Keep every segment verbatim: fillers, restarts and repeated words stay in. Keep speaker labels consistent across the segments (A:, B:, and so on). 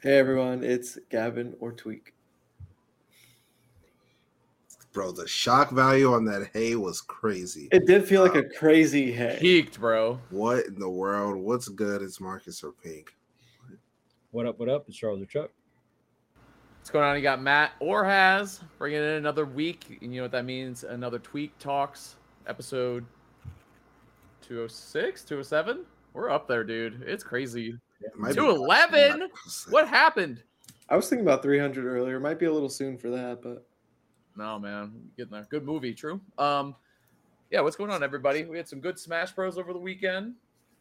A: Hey everyone, it's Gavin or Tweak.
B: Bro, the shock value on that hay was crazy.
A: It did feel like a crazy hay.
C: Peaked, bro.
B: What in the world? What's good? It's Marcus or Pink.
D: What up, what up? It's Charles or Chuck.
C: What's going on? You got Matt or Has bringing in another week. And you know what that means? Another Tweak Talks episode two oh six, two oh seven. We're up there, dude. It's crazy. two eleven? What happened?
A: I was thinking about three hundred earlier. Might be a little soon for that, but
C: no, man. Getting there. Good movie, true. Um, yeah, what's going on, everybody? We had some good Smash Bros over the weekend.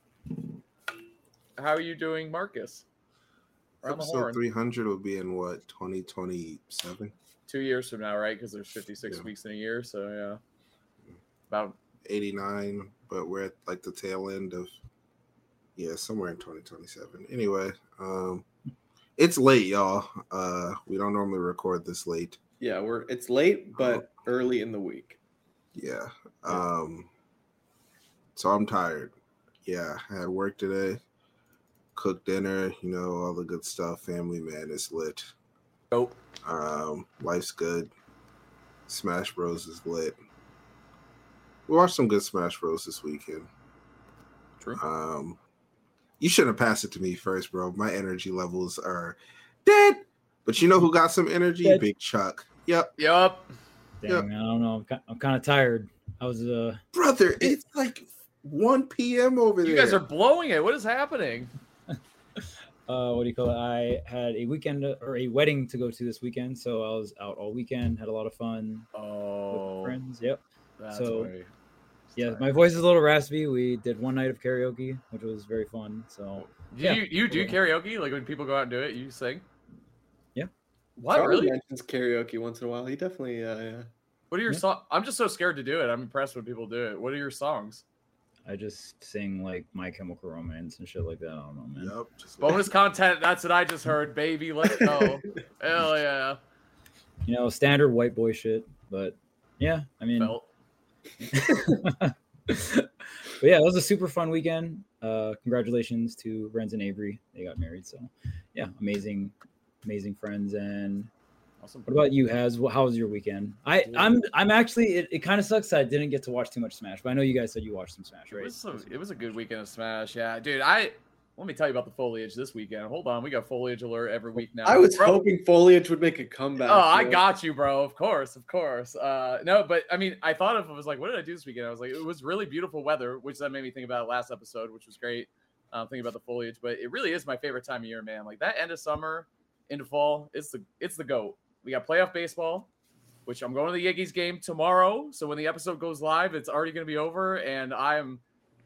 C: How are you doing, Marcus? Around the
B: Episode
C: horn.
B: three hundred will be in what, twenty twenty-seven?
C: Two years from now, right? Because there's fifty-six
B: Yeah.
C: weeks in a year, so yeah. About
B: eighty-nine, but we're at like the tail end of, yeah, somewhere in twenty twenty-seven. Anyway, um, it's late, y'all. Uh, we don't normally record this late.
A: yeah, we're it's late, but early in the week.
B: Yeah. Um, so I'm tired. Yeah, I had work today. Cooked dinner, you know, all the good stuff. Family, man, it's lit.
C: Nope.
B: Um, life's good. Smash Bros is lit. We watched some good Smash Bros this weekend.
C: True.
B: Um, you shouldn't have passed it to me first, bro. My energy levels are dead. But you know who got some energy?
D: Dead.
B: Big Chuck. Yep.
C: Yup.
D: Dang,
B: Yep.
D: man, I don't know. I'm, ki- I'm kind of tired. I was uh,
B: Brother, it's like one p.m. over
C: You
B: there.
C: guys are blowing it. What is happening?
D: uh, what do you call it? I had a weekend or a wedding to go to this weekend, so I was out all weekend. Had a lot of fun
C: Oh,
D: with friends. Yep.
C: that's
D: So,
C: why-
D: Yeah, my voice is a little raspy. We did one night of karaoke, which was very fun. So
C: Do
D: yeah.
C: you you do karaoke? Like when people go out and do it, you sing?
D: Yeah.
C: What
A: Charlie
C: really?
A: mentions karaoke once in a while. He definitely, uh, yeah.
C: What are your
D: Yeah.
C: songs? I'm just so scared to do it. I'm impressed when people do it. What are your songs?
D: I just sing like My Chemical Romance and shit like that. I don't know, man.
B: Yep. Just
C: Bonus content. That's what I just heard, baby. Let's go. Hell yeah.
D: You know, standard white boy shit. But yeah, I mean,
C: Felt.
D: but yeah, it was a super fun weekend. Uh, congratulations to Renz and Avery. They got married. So yeah, amazing, amazing friends. And
C: Awesome.
D: what about you, Has? Wh- How was your weekend? I, I'm I'm actually it, it kind of sucks that I didn't get to watch too much Smash, but I know you guys said you watched some Smash,
C: It
D: right?
C: was, some, it was a good weekend of Smash. Yeah, dude. I let me tell you about the foliage this weekend. Hold on, we got foliage alert every week now.
A: I was
C: Bro-
A: hoping foliage would make a comeback.
C: Oh, I
A: bro.
C: got you, bro. Of course, of course. Uh, no, but I mean, I thought of it was like, what did I do this weekend? I was like, it was really beautiful weather, which that made me think about last episode, which was great. Um, thinking about the foliage, but it really is my favorite time of year, man. Like that end of summer into fall, it's the it's the goat. We got playoff baseball, which I'm going to the Yankees game tomorrow. So when the episode goes live, it's already going to be over, and I am.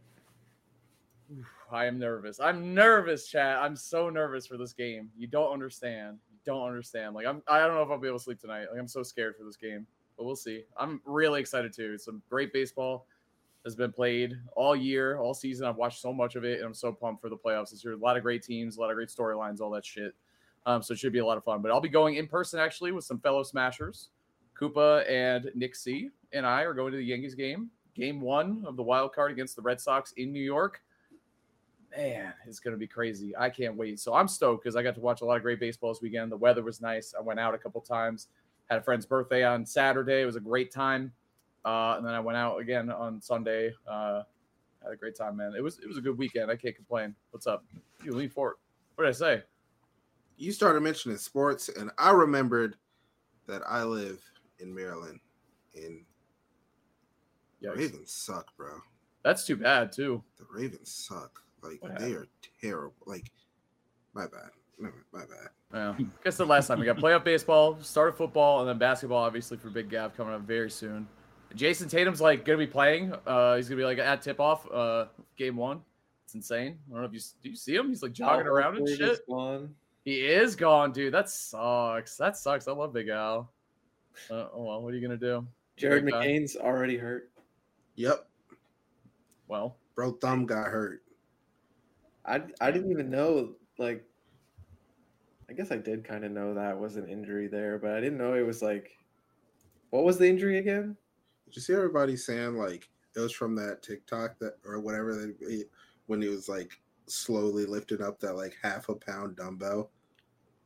C: I am nervous. I'm nervous, chat. I'm so nervous for this game. You don't understand. You don't understand. Like I'm. I don't know if I'll be able to sleep tonight. Like I'm so scared for this game, but we'll see. I'm really excited too. Some great baseball has been played all year, all season. I've watched so much of it, and I'm so pumped for the playoffs this year. A lot of great teams, a lot of great storylines, all that shit. Um, so it should be a lot of fun. But I'll be going in person actually with some fellow Smashers. Koopa and Nick C and I are going to the Yankees game. Game one of the wild card against the Red Sox in New York. Man, it's going to be crazy. I can't wait. So I'm stoked because I got to watch a lot of great baseball this weekend. The weather was nice. I went out a couple times. Had a friend's birthday on Saturday. It was a great time. Uh, and then I went out again on Sunday. Uh, had a great time, man. It was it was a good weekend. I can't complain. What's up? You lean forward. What did I say?
B: You started mentioning sports, and I remembered that I live in Maryland, and the
C: Yikes.
B: Ravens suck, bro.
C: That's too bad, too.
B: The Ravens suck. Like,
C: What
B: they are terrible. Like, my bad. No, my bad.
C: Yeah. I guess the last time we got playoff baseball, started football, and then basketball, obviously, for Big Gav coming up very soon. Jason Tatum's like going to be playing. Uh, he's going to be like at tip off uh, game one. It's insane. I don't know if you do you see him? He's like jogging
A: Oh,
C: around and
A: hopefully
C: shit.
A: it's gone.
C: He is gone, dude. That sucks. That sucks. I love Big Al. Uh, oh well, what are you gonna do?
A: Jared
C: Great guy.
A: McCain's already hurt.
B: Yep.
C: Well,
B: Bro, thumb got hurt.
A: I I didn't even know. Like, I guess I did kind of know that was an injury there, but I didn't know it was like. What was the injury again?
B: Did you see everybody saying, like, it was from that TikTok that or whatever that when he was, like, slowly lifting up that, like, half a pound dumbbell?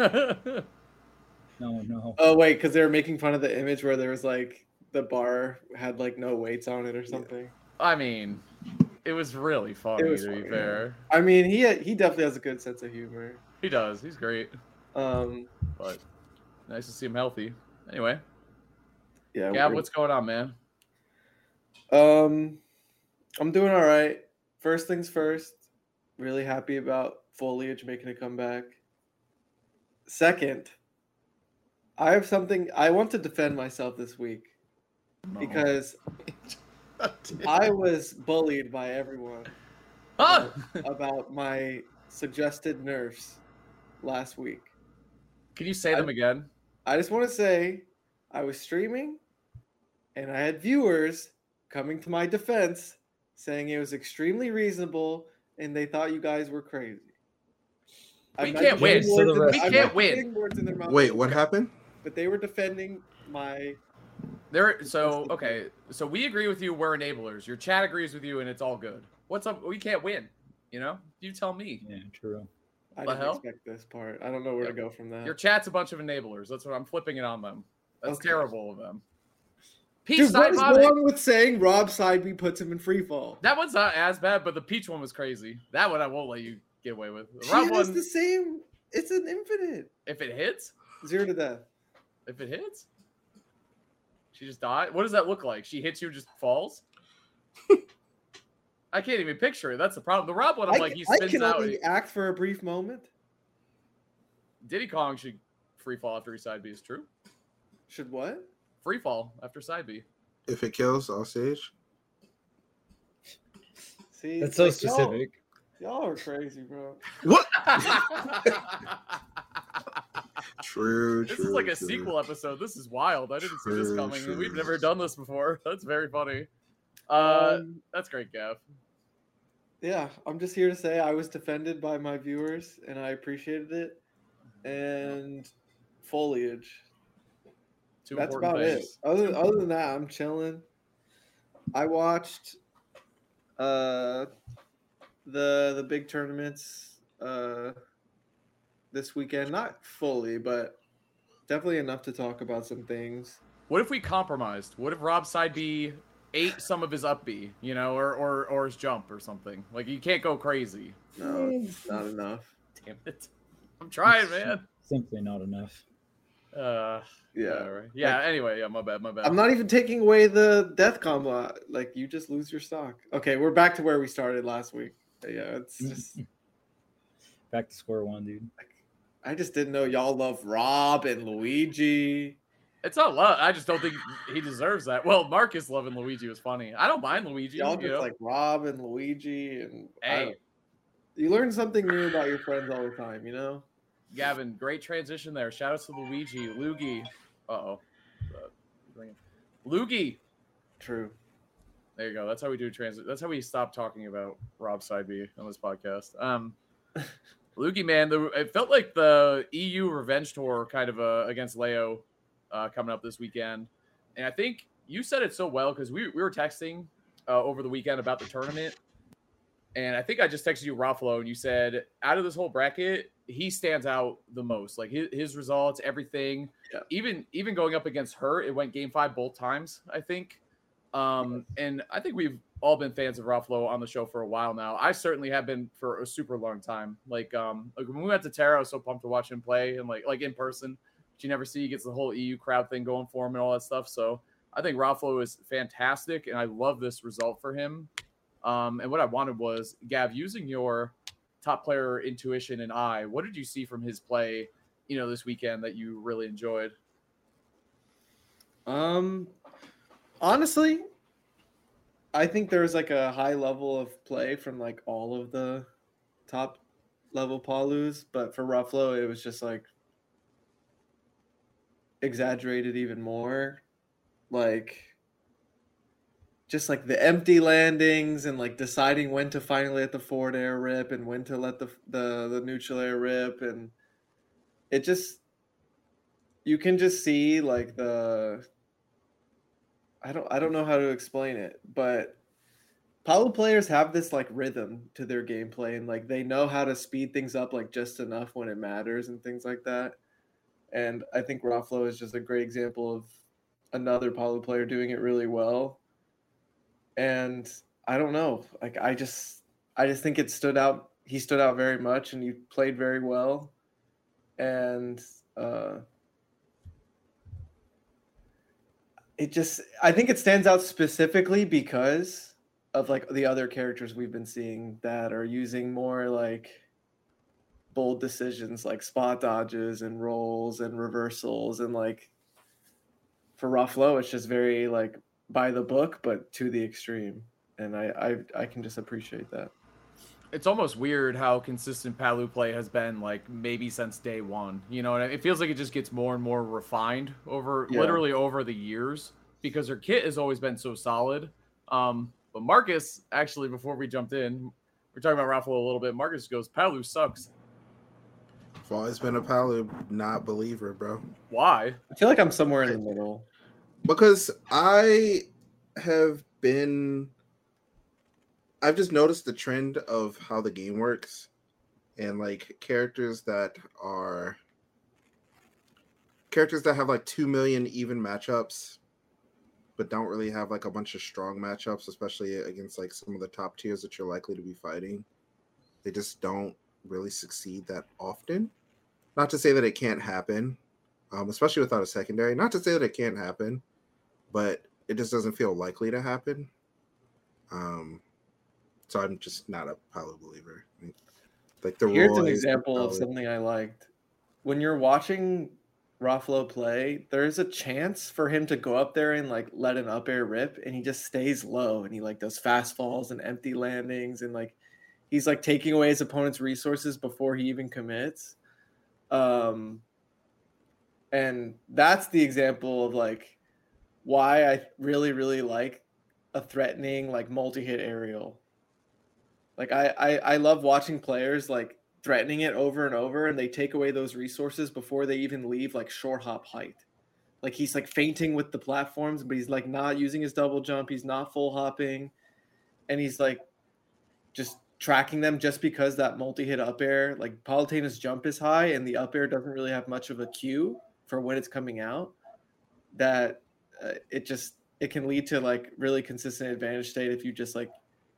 D: No, no.
A: Oh wait, because they were making fun of the image where there was like the bar had like no weights on it or something.
C: I mean, it was really funny,
A: It was
C: to
A: funny,
C: be fair.
A: I mean, he he definitely has a good sense of humor.
C: He does. He's great.
A: Um,
C: But nice to see him healthy. Anyway,
A: yeah.
C: Gab,
A: we're-
C: what's going on, man?
A: Um, I'm doing all right. First things first. Really happy about Foliage making a comeback. Second, I have something I want to defend myself this week because I was bullied by everyone
C: Huh?
A: about my suggested nerfs last week.
C: Can you say them again?
A: I just want to say I was streaming and I had viewers coming to my defense saying it was extremely reasonable and they thought you guys were crazy.
C: We
A: I'm not
C: can't win.
A: putting words in their-
D: We
A: I'm
C: can't
A: not
C: win.
A: putting words in their mouth,
B: Wait, what happened?
A: But they were defending my.
C: There. So okay. So we agree with you. We're enablers. Your chat agrees with you, and it's all good. What's up? We can't win. You know. You tell me.
D: Yeah, true.
A: I
C: The
A: didn't
C: hell?
A: expect this part. I don't know where
C: Yeah.
A: to go from that.
C: Your chat's a bunch of enablers. That's what I'm flipping it on them. That's
A: Okay.
C: terrible of them. Peach
A: Dude, what
C: side
A: is
C: vomit.
A: wrong with saying Rob Sideby puts him in free fall?
C: That one's not as bad, but the peach one was crazy. That one I won't let you get away with. The
A: She
C: Rob
A: has
C: one,
A: the same. It's an infinite.
C: if it hits,
A: Zero to death.
C: if it hits, she just died. What does that look like? She hits you, and just falls. I can't even picture it. That's the problem. The Rob one, I'm
A: I,
C: like, he
A: I
C: spins
A: can
C: out.
A: only act for a brief moment.
C: Diddy Kong should free fall after he side B is true.
A: Should what?
C: Free fall after side B.
B: If it kills, off stage.
A: See,
D: That's so
A: like,
D: specific.
A: Y'all, y'all are crazy, bro.
B: What? True,
C: This
B: true.
C: is like a
B: true.
C: sequel episode. This is wild. I didn't see this
B: True,
C: coming.
B: true.
C: We've never done this before. That's very funny. Uh,
A: Um,
C: that's great, Gav.
A: yeah, I'm just here to say I was defended by my viewers, and I appreciated it. And Foliage.
C: Two
A: That's
C: important
A: about
C: things.
A: it. Other other than that, I'm chilling. I watched uh the the big tournaments uh this weekend. Not fully, but definitely enough to talk about some things.
C: What if we compromised? What if Rob side B ate some of his up B, you know, or or or his jump or something? Like you can't go crazy.
A: No, it's not enough.
C: Damn it. I'm trying, man.
D: Simply not enough.
C: Uh
A: Yeah.
C: all right. Yeah, anyway, yeah, my bad, my bad.
A: I'm not even taking away the death combo. Like you just lose your stock. Okay, we're back to where we started last week. Yeah, it's just
D: Back to square one, dude.
A: I just didn't know y'all love Rob and Luigi.
C: It's not love. I just don't think he deserves that. Well, Marcus loving Luigi was funny. I don't mind Luigi.
A: Y'all
C: you
A: just
C: know?
A: like Rob and Luigi, and I
C: Hey,
A: don't- you learn something new about your friends all the time, you know.
C: Gavin, great transition there. Shout outs to Luigi, Luigi. Uh oh, Luigi.
A: True.
C: There you go. That's how we do transit. That's how we stop talking about Rob Side B on this podcast. Um, Luigi, man, the, it felt like the E U revenge tour kind of uh, against Leo uh, coming up this weekend, and I think you said it so well because we we were texting uh, over the weekend about the tournament, and I think I just texted you Ruffalo, and you said out of this whole bracket, he stands out the most. Like his, his results, everything.
A: Yeah.
C: Even even going up against her, it went game five both times, I think. Um, and I think we've all been fans of Ruffalo on the show for a while now. I certainly have been for a super long time. Like, um, like when we went to Terra, I was so pumped to watch him play and like like in person. But you never see he gets the whole E U crowd thing going for him and all that stuff. So I think Ruffalo is fantastic, and I love this result for him. Um, and what I wanted was, Gav, using your top player intuition and eye, what did you see from his play, you know, this weekend that you really enjoyed?
A: Um, honestly, I think there's like a high level of play from like all of the top level Palus, but for Ruffalo, it was just like exaggerated even more. Like, just like the empty landings and like deciding when to finally let the forward air rip and when to let the the, the neutral air rip, and it just, you can just see like the I don't I don't know how to explain it, but Palu players have this like rhythm to their gameplay, and like they know how to speed things up like just enough when it matters and things like that. And I think Rafflo is just a great example of another Palu player doing it really well. And I don't know, like I just I just think it stood out. He stood out very much, and he played very well. And uh, it just I think it stands out specifically because of like the other characters we've been seeing that are using more like bold decisions, like spot dodges and rolls and reversals, and like for Rafflo, it's just very like by the book, but to the extreme. And I I, I can just appreciate that.
C: It's almost weird how consistent Palu play has been, like maybe since day one. You know, and it feels like it just gets more and more refined over
A: Yeah.
C: literally over the years because her kit has always been so solid. Um, but Marcus, actually, before we jumped in, we're talking about Rafflo a little bit. Marcus goes, Palu sucks.
B: I've always been a Palu not believer, bro.
C: Why?
A: I feel like I'm somewhere in the middle.
B: Because I have been, I've just noticed the trend of how the game works, and like characters that are characters that have like two million even matchups, but don't really have like a bunch of strong matchups, especially against like some of the top tiers that you're likely to be fighting. They just don't really succeed that often. Not to say that it can't happen, um, especially without a secondary. Not to say that it can't happen, but it just doesn't feel likely to happen. Um, so I'm just not a Palu believer. Like the
A: Here's an
B: Roy,
A: example of
B: Palu-
A: something I liked. When you're watching Rafflo play, there's a chance for him to go up there and like let an up air rip, and he just stays low, and he like does fast falls and empty landings, and like he's like taking away his opponent's resources before he even commits. Um, and that's the example of like why I really, really like a threatening like multi-hit aerial. Like I, I, I love watching players like threatening it over and over, and they take away those resources before they even leave like short hop height. Like he's like feinting with the platforms, but he's like not using his double jump. He's not full hopping, and he's like just tracking them just because that multi-hit up air, like Palutena's jump is high and the up air doesn't really have much of a cue for when it's coming out, that uh, it just it can lead to like really consistent advantage state if you just like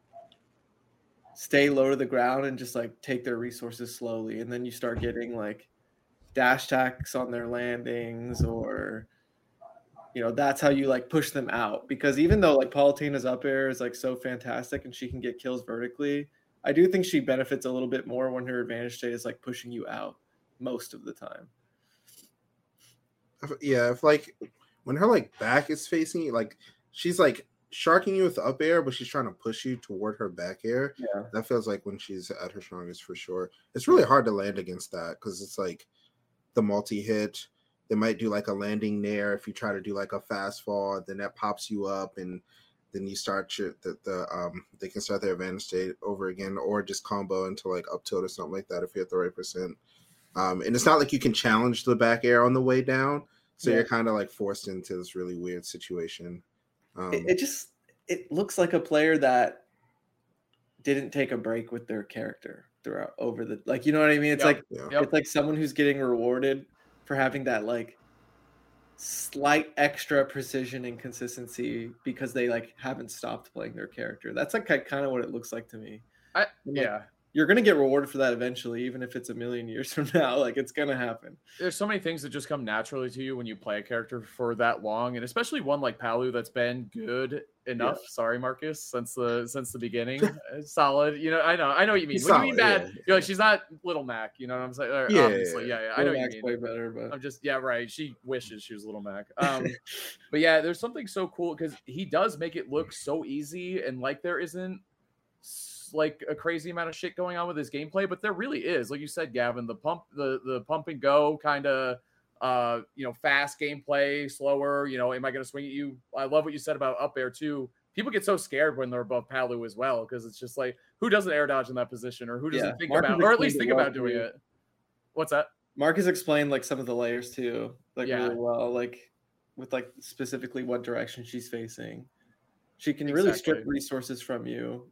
A: stay low to the ground and just like take their resources slowly, and then you start getting like dash tacks on their landings, or you know that's how you like push them out. Because even though like Palutena's up air is like so fantastic and she can get kills vertically, I do think she benefits a little bit more when her advantage state is like pushing you out most of the time.
B: Yeah, if like when her like back is facing you, like she's like sharking you with up air, but she's trying to push you toward her back air.
A: Yeah.
B: That feels like when she's at her strongest for sure. It's really hard to land against that because it's like the multi-hit. They might do like a landing nair if you try to do like a fast fall, then that pops you up, and then you start your the, the um they can start their advantage state over again, or just combo into like up tilt or something like that if you're at the right percent. Um, and it's not like you can challenge the back air on the way down, so
A: Yeah.
B: you're kind of like forced into this really weird situation. Um,
A: It, it just it looks like a player that didn't take a break with their character throughout over the like you know what I mean. It's
C: Yep.
A: like
B: yeah.
C: Yep.
A: it's like someone who's getting rewarded for having that like slight extra precision and consistency because they like haven't stopped playing their character. That's like kind of what it looks like to me.
C: I,
A: Like,
C: yeah.
A: you're gonna get rewarded for that eventually, even if it's a million years from now. Like it's gonna happen.
C: There's so many things that just come naturally to you when you play a character for that long, and especially one like Palu that's been good enough.
A: Yeah.
C: Sorry, Marcus, since the since the beginning, It's solid. You know, I know, I know what you mean.
B: He's
C: When you mean
B: solid,
C: bad,
B: yeah.
C: you're like she's not Little Mac. You know what I'm saying? Or,
B: Yeah,
C: obviously, yeah, yeah. I know
A: Little
C: what
A: Mac's
C: you
A: way
C: mean.
A: better, but
C: I'm just yeah, right. She wishes she was Little Mac. Um, but yeah, there's something so cool because he does make it look so easy and like there isn't s- like a crazy amount of shit going on with his gameplay, but there really is. Like you said, Gavin, the pump, the the pump and go kind of uh you know fast gameplay, slower. You know, am I going to swing at you? I love what you said about up air too. People get so scared when they're above Palu as well because it's just like who doesn't air dodge in that position or who doesn't
A: Yeah,
C: think
A: Marcus
C: about or at least
A: explained
C: think
A: it well
C: about doing
A: too.
C: it. What's that?
A: Marcus explained like some of the layers too, like
C: Yeah.
A: really well, like with like specifically what direction she's facing. She can really strip
C: Exactly.
A: resources from you,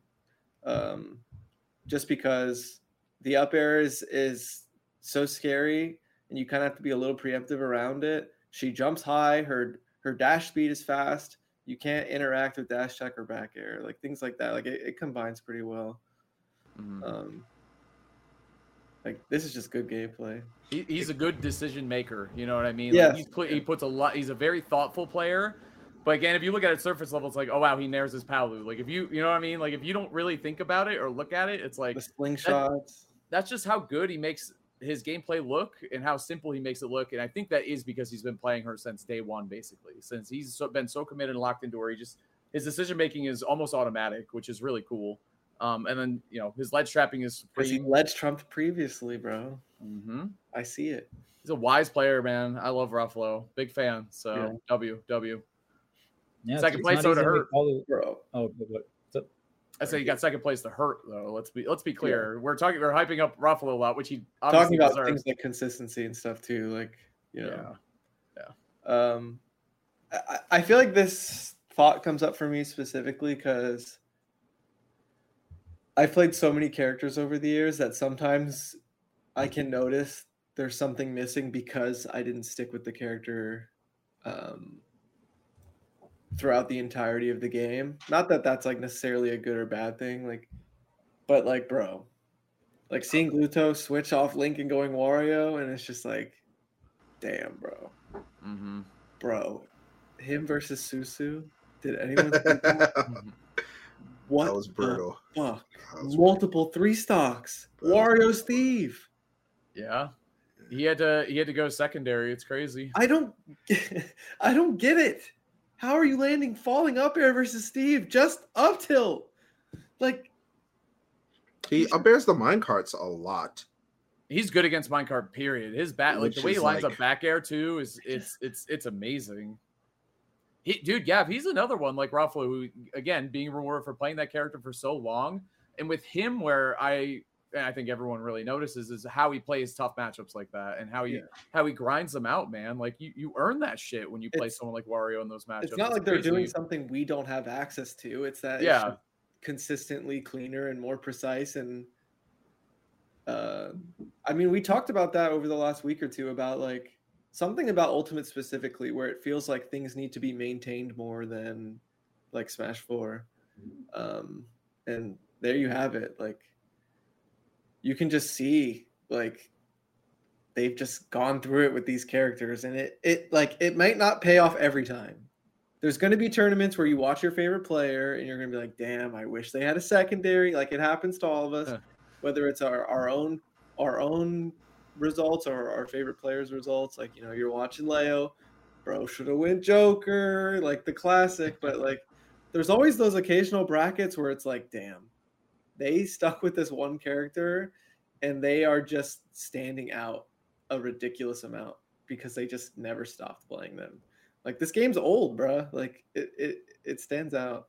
A: um, just because the up air is is so scary. and you kind of have to be a little preemptive around it. She jumps high. Her her dash speed is fast. You can't interact with dash check or back air, like things like that. Like it, it combines pretty well.
C: Mhm.
A: Um, like this is just good gameplay.
C: He, he's a good decision maker. You know what I mean?
A: Yes.
C: Like he's put, he puts a lot. He's a very thoughtful player. But again, if you look at it surface level, it's like, oh wow, he nares his Palu. Like if you, you know what I mean? Like if you don't really think about it or look at it, it's like
A: The slingshots.
C: that's just how good he makes his gameplay look and how simple he makes it look. And I think that is because he's been playing her since day one, basically, since he's so, been so committed and locked into her. He just his decision making is almost automatic, which is really cool. Um, and then you know his ledge trapping is
A: Because he
C: supreme.
A: ledge trumped previously, bro.
C: Mm-hmm.
A: I see it.
C: He's a wise player, man. I love Ruffalo, big fan. So
A: Yeah.
C: W W.
D: Yeah,
C: Second
D: it's
C: place,
D: not
C: so
D: easy
C: to
D: make
C: hurt.
D: all the-
A: Bro.
D: Oh, but what? So,
C: I say you got second place to hurt though. Let's be let's be clear. We're talking we're hyping up Ruffalo a lot, which he
A: Talking
C: obviously
A: about
C: deserves.
A: things like consistency and stuff too. Like, you know.
C: Yeah.
A: Um, I, I feel like this thought comes up for me specifically because I've played so many characters over the years that sometimes I can notice there's something missing because I didn't stick with the character um, throughout the entirety of the game. Not that that's like necessarily a good or bad thing, like, but like, bro, like seeing Gluto switch off Link and going Wario, and it's just like, damn, bro.
C: Mm-hmm.
A: Bro, him versus Susu. Did anyone see that? What
B: That was
A: the
B: brutal.
A: fuck?
B: That was
A: Multiple three stocks.
B: That was
A: Wario's thief.
C: Yeah. He had to he had to go secondary. It's crazy.
A: I don't I don't get it. How are you landing falling up air versus Steve? Just up tilt. Like
B: He upairs the minecarts a lot.
C: He's good against minecart, period. His back like
B: Which
C: the way he
B: is
C: lines
B: like-
C: up back air too is it's it's it's amazing. He, dude, yeah, he's another one like Ruffalo, who again being rewarded for playing that character for so long. And with him, where I and I think everyone really notices is how he plays tough matchups like that and how he
A: Yeah.
C: how he grinds them out, man. Like you, you earn that shit when you play
A: It's-
C: someone like Wario in those matchups.
A: it's not like they're
C: crazy.
A: doing something we don't have access to. It's that it's
C: Yeah.
A: just consistently cleaner and more precise and uh I mean we talked about that over the last week or two about like something about Ultimate specifically where it feels like things need to be maintained more than like Smash four. Um and there you have it. Like you can just see like they've just gone through it with these characters and it it like it might not pay off every time. There's going to be tournaments where you watch your favorite player and you're going to be like, damn, I wish they had a secondary. Like it happens to all of us,
C: Huh.
A: whether it's our, our own our own results or our favorite players' results. Like, you know, you're watching Leo, bro should have went Joker, like the classic. But like, there's always those occasional brackets where it's like, damn, they stuck with this one character and they are just standing out a ridiculous amount because they just never stopped playing them. Like this game's old, bro. Like it, it, it stands out.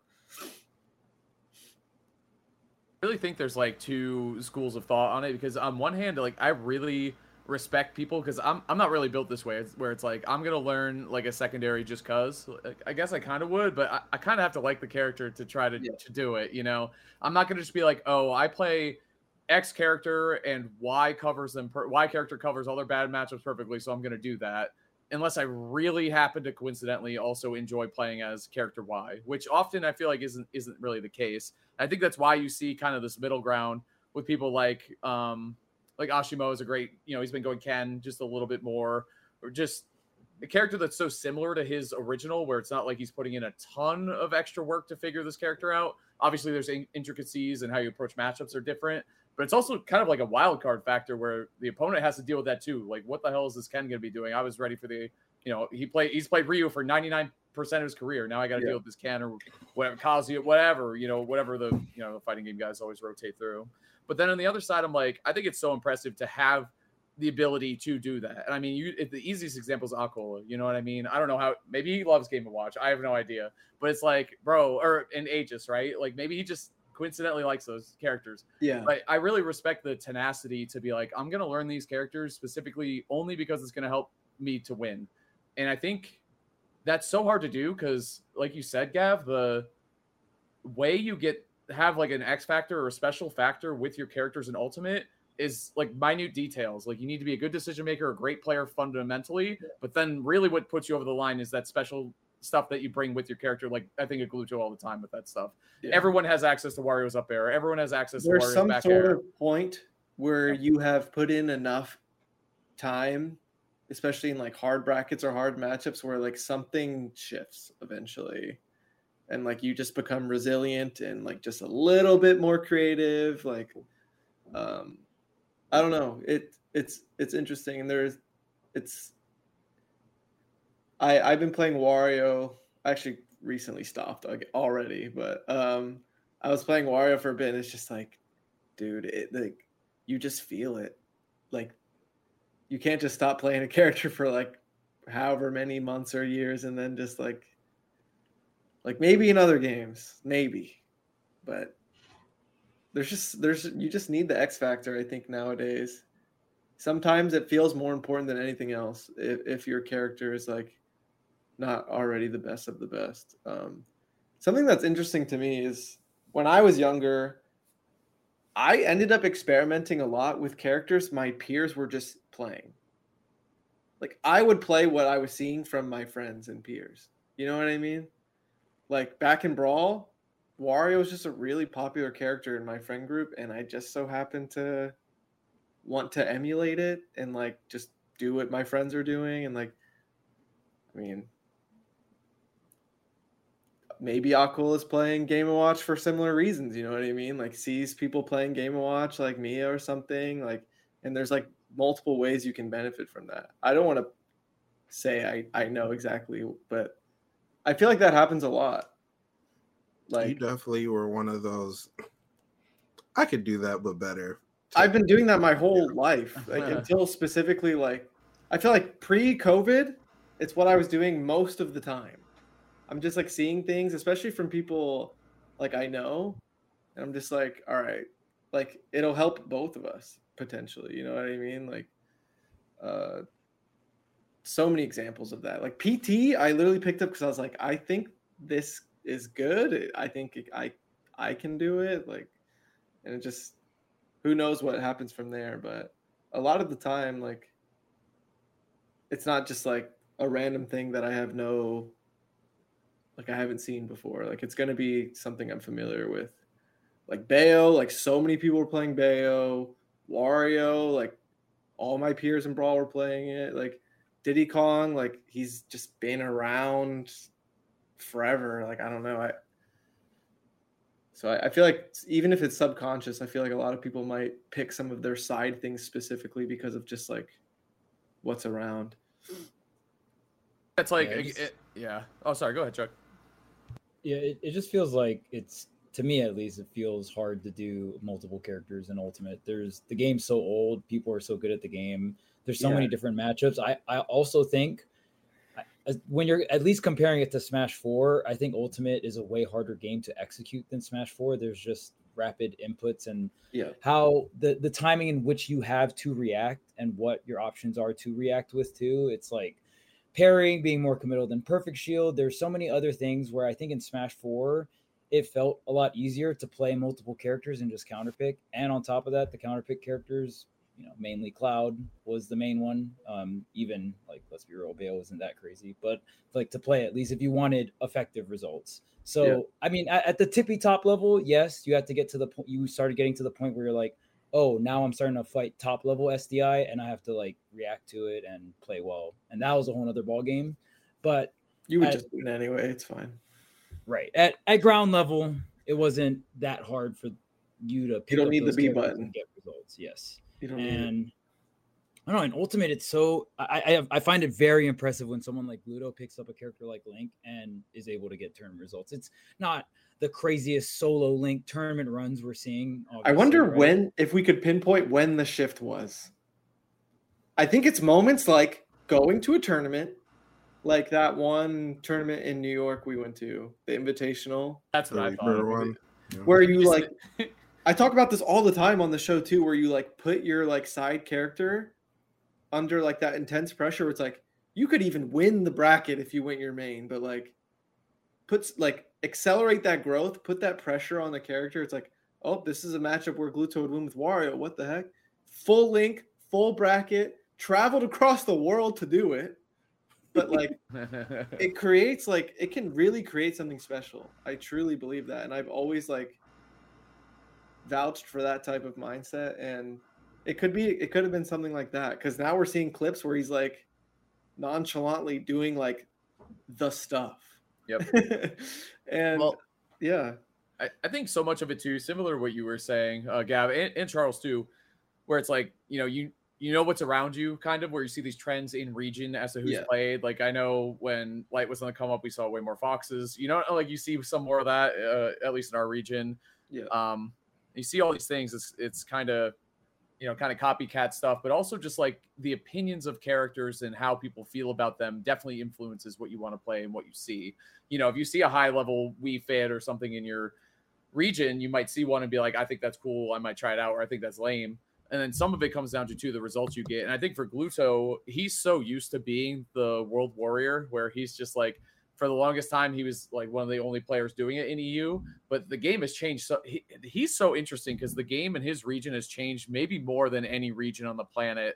C: I really think there's like two schools of thought on it because on one hand, like I really respect people because I'm I'm not really built this way. It's where it's like I'm gonna learn like a secondary just cause. Like, I guess I kind of would, but I, I kind of have to like the character to try to
A: Yeah.
C: to do it. You know, I'm not gonna just be like, oh, I play X character and Y covers them. Per- y character covers all their bad matchups perfectly, so I'm gonna do that. Unless I really happen to coincidentally also enjoy playing as character Y, which often I feel like isn't isn't really the case. I think that's why you see kind of this middle ground with people like um like Ashimo is a great, you know, he's been going Ken just a little bit more, or just a character that's so similar to his original, where it's not like he's putting in a ton of extra work to figure this character out. Obviously, there's in- intricacies and how you approach matchups are different, but it's also kind of like a wild card factor where the opponent has to deal with that too. Like, what the hell is this Ken going to be doing? I was ready for the, you know, he played, he's played Ryu for ninety-nine percent of his career. Now I got to
A: Yeah.
C: deal with this Ken or whatever, Kazuya, whatever, you know, whatever the, you know, the fighting game guys always rotate through. But then on the other side, I'm like, I think it's so impressive to have the ability to do that. And I mean, you, it, the easiest example is Akola. You know what I mean? I don't know how, maybe he loves Game and Watch. I have no idea. But it's like, bro, or in Aegis, right? Like maybe he just coincidentally likes those characters.
A: Yeah.
C: But I really respect the tenacity to be like, I'm going to learn these characters specifically only because it's going to help me to win. And I think that's so hard to do because, like you said, Gav, the way you get have like an X factor or a special factor with your characters in Ultimate is like minute details. Like you need to be a good decision maker, a great player fundamentally, but then really what puts you over the line is that special stuff that you bring with your character. Like I think of Gluto all the time with that stuff. Yeah. Everyone has access to Wario's up air. Everyone has access
A: There's
C: to Wario's
A: some
C: back
A: sort
C: air.
A: of point where you have put in enough time, especially in like hard brackets or hard matchups, where like something shifts eventually. And like you just become resilient and like just a little bit more creative. Like, um, I don't know. It it's it's interesting, and there's it's. I I've been playing Wario. I actually recently stopped already, but um, I was playing Wario for a bit, and it's just like, dude, it like you just feel it, like you can't just stop playing a character for like however many months or years, and then just like. Like maybe in other games, maybe, but there's just there's you just need the X factor. I think nowadays, sometimes it feels more important than anything else. If if your character is like not already the best of the best. Um, something that's interesting to me is when I was younger, I ended up experimenting a lot with characters my peers were just playing. Like I would play what I was seeing from my friends and peers. You know what I mean? Like back in Brawl, Wario was just a really popular character in my friend group, and I just so happened to want to emulate it and like just do what my friends are doing. And like, I mean, maybe Akul is playing Game and Watch for similar reasons. You know what I mean? Like sees people playing Game and Watch like Mia or something. Like, and there's like multiple ways you can benefit from that. I don't want to say I I know exactly, but. I feel like that happens a lot. Like
B: you definitely were one of those. I could do that, but better.
A: I've been doing that my whole yeah. life, like until specifically, like I feel like pre-COVID, it's what I was doing most of the time. I'm just like seeing things, especially from people like I know, and I'm just like, all right, like it'll help both of us potentially. You know what I mean? Like, uh. So many examples of that. Like P T, I literally picked up because I was like, I think this is good. I think it, I I can do it. Like, and it just, who knows what happens from there. But a lot of the time, like, it's not just like a random thing that I have no, like I haven't seen before. Like it's gonna be something I'm familiar with. Like Bayo, like so many people were playing Bayo, Wario, like all my peers in Brawl were playing it. Like Diddy Kong, like he's just been around forever. Like I don't know. I so I, I feel like even if it's subconscious, I feel like a lot of people might pick some of their side things specifically because of just like what's around.
C: It's like
D: yeah,
C: it,
D: just,
C: it, yeah. Oh, sorry. Go ahead, Chuck.
D: Yeah, it, it just feels like it's to me at least. It feels hard to do multiple characters in Ultimate. There's the game's so old. People are so good at the game. There's so yeah. many different matchups. I, I also think when you're at least comparing it to Smash four, I think Ultimate is a way harder game to execute than Smash four. There's just rapid inputs and
A: yeah.
D: how the, the timing in which you have to react and what your options are to react with too. It's like parrying, being more committal than Perfect Shield. There's so many other things where I think in Smash four, it felt a lot easier to play multiple characters and just counterpick. And on top of that, the counterpick characters, you know, mainly Cloud was the main one. Um, even like, let's be real, Bayo isn't that crazy, but like to play, at least if you wanted effective results. So, yeah. I mean, at, at the tippy top level, yes, you have to get to the point, you started getting to the point where you're like, oh, now I'm starting to fight top level S D I and I have to like react to it and play well. And that was a whole nother ball game. But
A: you would
D: at,
A: just win anyway. It's fine.
D: Right. At, at ground level, it wasn't that hard for you to pick
A: you don't
D: up
A: need
D: those
A: the B
D: characters
A: button
D: and get results. Yes.
A: You don't
D: and
A: need it.
D: I don't know. In Ultimate, it's so I, I I find it very impressive when someone like Ludo picks up a character like Link and is able to get tournament results. It's not the craziest solo Link tournament runs we're seeing.
A: I wonder
D: right?
A: when, if we could pinpoint when the shift was. I think it's moments like going to a tournament, like that one tournament in New York we went to, the Invitational.
C: That's what I thought.
B: One.
A: Yeah. Where you like, I talk about this all the time on the show too, where you like put your like side character under like that intense pressure. Where it's like you could even win the bracket if you went your main, but like puts like accelerate that growth, put that pressure on the character. It's like, oh, this is a matchup where Gluto would win with Wario. What the heck? full link, full bracket, traveled across the world to do it. But like it creates like it can really create something special. I truly believe that. And I've always like vouched for that type of mindset. And it could be it could have been something like that. Cause now we're seeing clips where he's like nonchalantly doing like the stuff.
C: Yep.
A: And
C: well,
A: yeah.
C: I, I think so much of it too, similar to what you were saying, uh, Gav, and, and Charles too, where it's like, you know, you you know what's around you, kind of, where you see these trends in region as to who's
A: Yeah.
C: played. Like, I know when Light was on the come up, we saw way more Foxes. You know, like you see some more of that, uh, at least in our region.
A: Yeah.
C: Um, you see all these things. It's it's kind of, you know, kind of copycat stuff, but also just like the opinions of characters and how people feel about them definitely influences what you want to play and what you see. You know, if you see a high level Wii Fit or something in your region, you might see one and be like, I think that's cool, I might try it out, or I think that's lame. And then some of it comes down to too the results you get. And I think for Gluto, he's so used to being the world warrior, where he's just like, for the longest time he was like one of the only players doing it in E U, but the game has changed. So he, he's so interesting because the game in his region has changed maybe more than any region on the planet,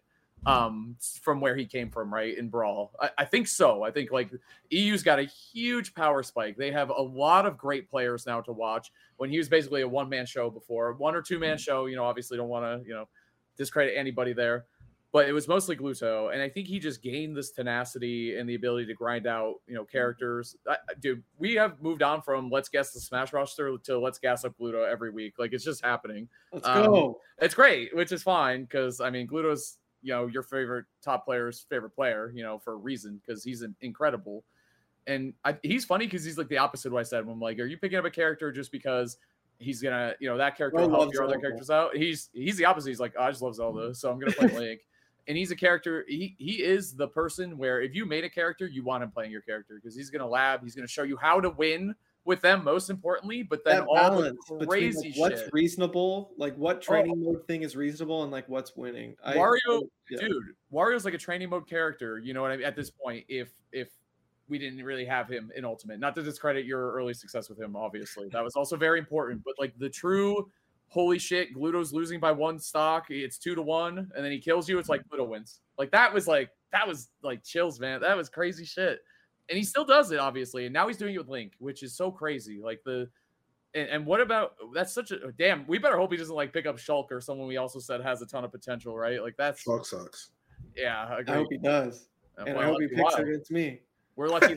C: um from where he came from, right, in Brawl. I, I think so. I think like E U's got a huge power spike. They have a lot of great players now to watch, when he was basically a one-man show before. One or two-man show, you know, obviously don't want to, you know, discredit anybody there, but it was mostly Gluto. And I think he just gained this tenacity and the ability to grind out, you know, characters. I, dude, we have moved on from let's guess the Smash roster to let's gas up Gluto every week. Like, it's just happening.
A: Let's
C: Um,
A: go.
C: It's great, which is fine, because I mean, Gluto's, you know, your favorite top player's favorite player, you know, for a reason, because he's an incredible. And I, he's funny because he's like the opposite of what I said. When I'm like, are you picking up a character just because he's gonna, you know, that character will
A: Bro
C: help
A: loves
C: your other
A: Zelda.
C: characters out? He's he's the opposite. He's like, oh, I just love Zelda, so I'm gonna play Link. And he's a character. He he is the person where if you made a character, you want him playing your character, because he's gonna lab. He's gonna show you how to win with them, most importantly. But then
A: That
C: all
A: balance
C: the
A: between
C: crazy
A: like, what's
C: shit.
A: reasonable, like what training mode thing is reasonable, and like what's winning. I,
C: Wario,
A: yeah.
C: dude, Wario's like a training mode character. You know what I mean? At this point, if if we didn't really have him in Ultimate, not to discredit your early success with him, obviously that was also very important. But like the true, holy shit, Gluto's losing by one stock. It's two to one, and then he kills you. It's like Gluto wins. Like that was like that was like chills, man. That was crazy shit. And he still does it, obviously. And now he's doing it with Link, which is so crazy. Like the. And, and what about that's such a damn? We better hope he doesn't like pick up Shulk or someone we also said has a ton of potential, right? Like that's
B: Shulk sucks.
C: yeah.
A: I
C: Agreed.
A: hope he does,
C: Uh,
A: and
C: well,
A: I hope he
C: that's
A: picks
C: wild.
A: it against me.
C: We're lucky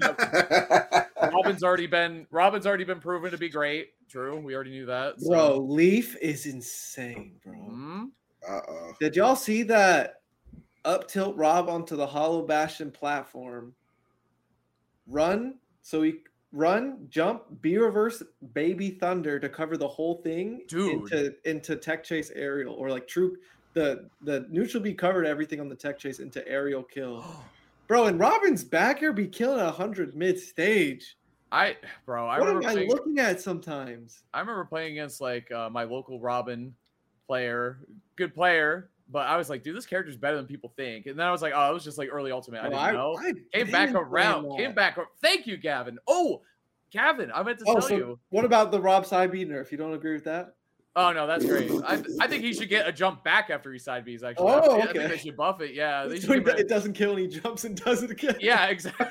C: that Robin's already been Robin's already been proven to be great. True, we already knew that. So.
A: Bro, Leaf is insane, bro.
C: Mhm.
B: Uh-oh.
A: Did y'all see that up tilt Rob onto the Hollow Bastion platform? Run, so he run, jump, B reverse, baby thunder to cover the whole thing
C: Dude.
A: into into tech chase aerial, or like true the the neutral B covered everything on the tech chase into aerial kill. Bro, and Robin's backer be killing a hundred mid stage.
C: I bro, I
A: What am
C: remember
A: I
C: playing,
A: looking at sometimes?
C: I remember playing against like uh, my local Robin player, good player, but I was like, dude, this character's better than people think. And then I was like, oh, it was just like early Ultimate. I
A: Bro,
C: didn't know.
A: I
C: Came back
A: been
C: around.
A: playing
C: Came
A: that.
C: back. ar- Thank you, Gavin. Oh, Gavin, I meant to
A: Oh,
C: tell
A: so
C: you.
A: what about the Rob side beater? If you don't agree with that,
C: Oh no, that's great. I, I think he should get a jump back after he side B's. Actually,
A: Oh,
C: I, think
A: okay.
C: they should buff it. Yeah, they should
A: So
C: give him a-
A: it doesn't kill and he jumps and does it again.
C: yeah, exactly.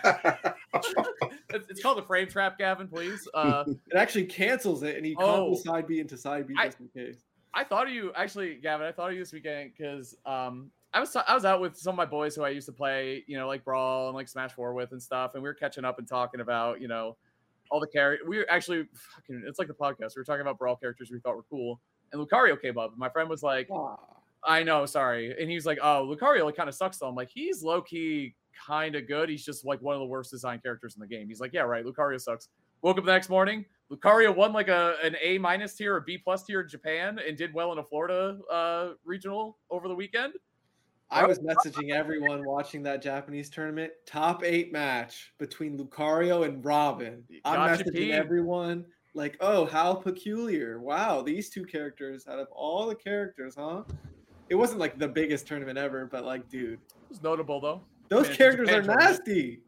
C: it's, it's called a frame trap, Gavin. Please. Uh,
A: It actually cancels it, and he
C: Oh.
A: combos side B into side B
C: I-
A: just in case.
C: I thought of you actually, Gavin. I thought of you this weekend because um, I was I was out with some of my boys who I used to play, you know, like Brawl and like Smash four with and stuff, and we were catching up and talking about, you know, all the characters. We were actually fucking. It's like the podcast. We were talking about Brawl characters we thought were cool, and Lucario came up. And my friend was like,
A: Aw.
C: "I know, sorry," and he was like, "Oh, Lucario like kind of sucks though." I'm like, "He's low key kind of good. He's just like one of the worst designed characters in the game." He's like, "Yeah, right. Lucario sucks." Woke up the next morning. Lucario won like a an A minus tier or B plus tier in Japan and did well in a Florida uh, regional over the weekend.
A: I was messaging everyone watching that Japanese tournament. Top eight match between Lucario and Robin. I'm
C: Gotcha,
A: messaging
C: Pete.
A: everyone like, oh, how peculiar. Wow, these two characters out of all the characters, huh? It wasn't like the biggest tournament ever, but like, dude,
C: It was notable though.
A: those
C: Man, it's a
A: characters are
C: Japan tournament.
A: nasty.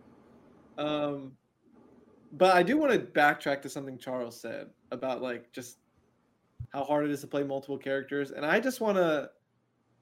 A: Um, but I do want to backtrack to something Charles said about like just how hard it is to play multiple characters, and I just want to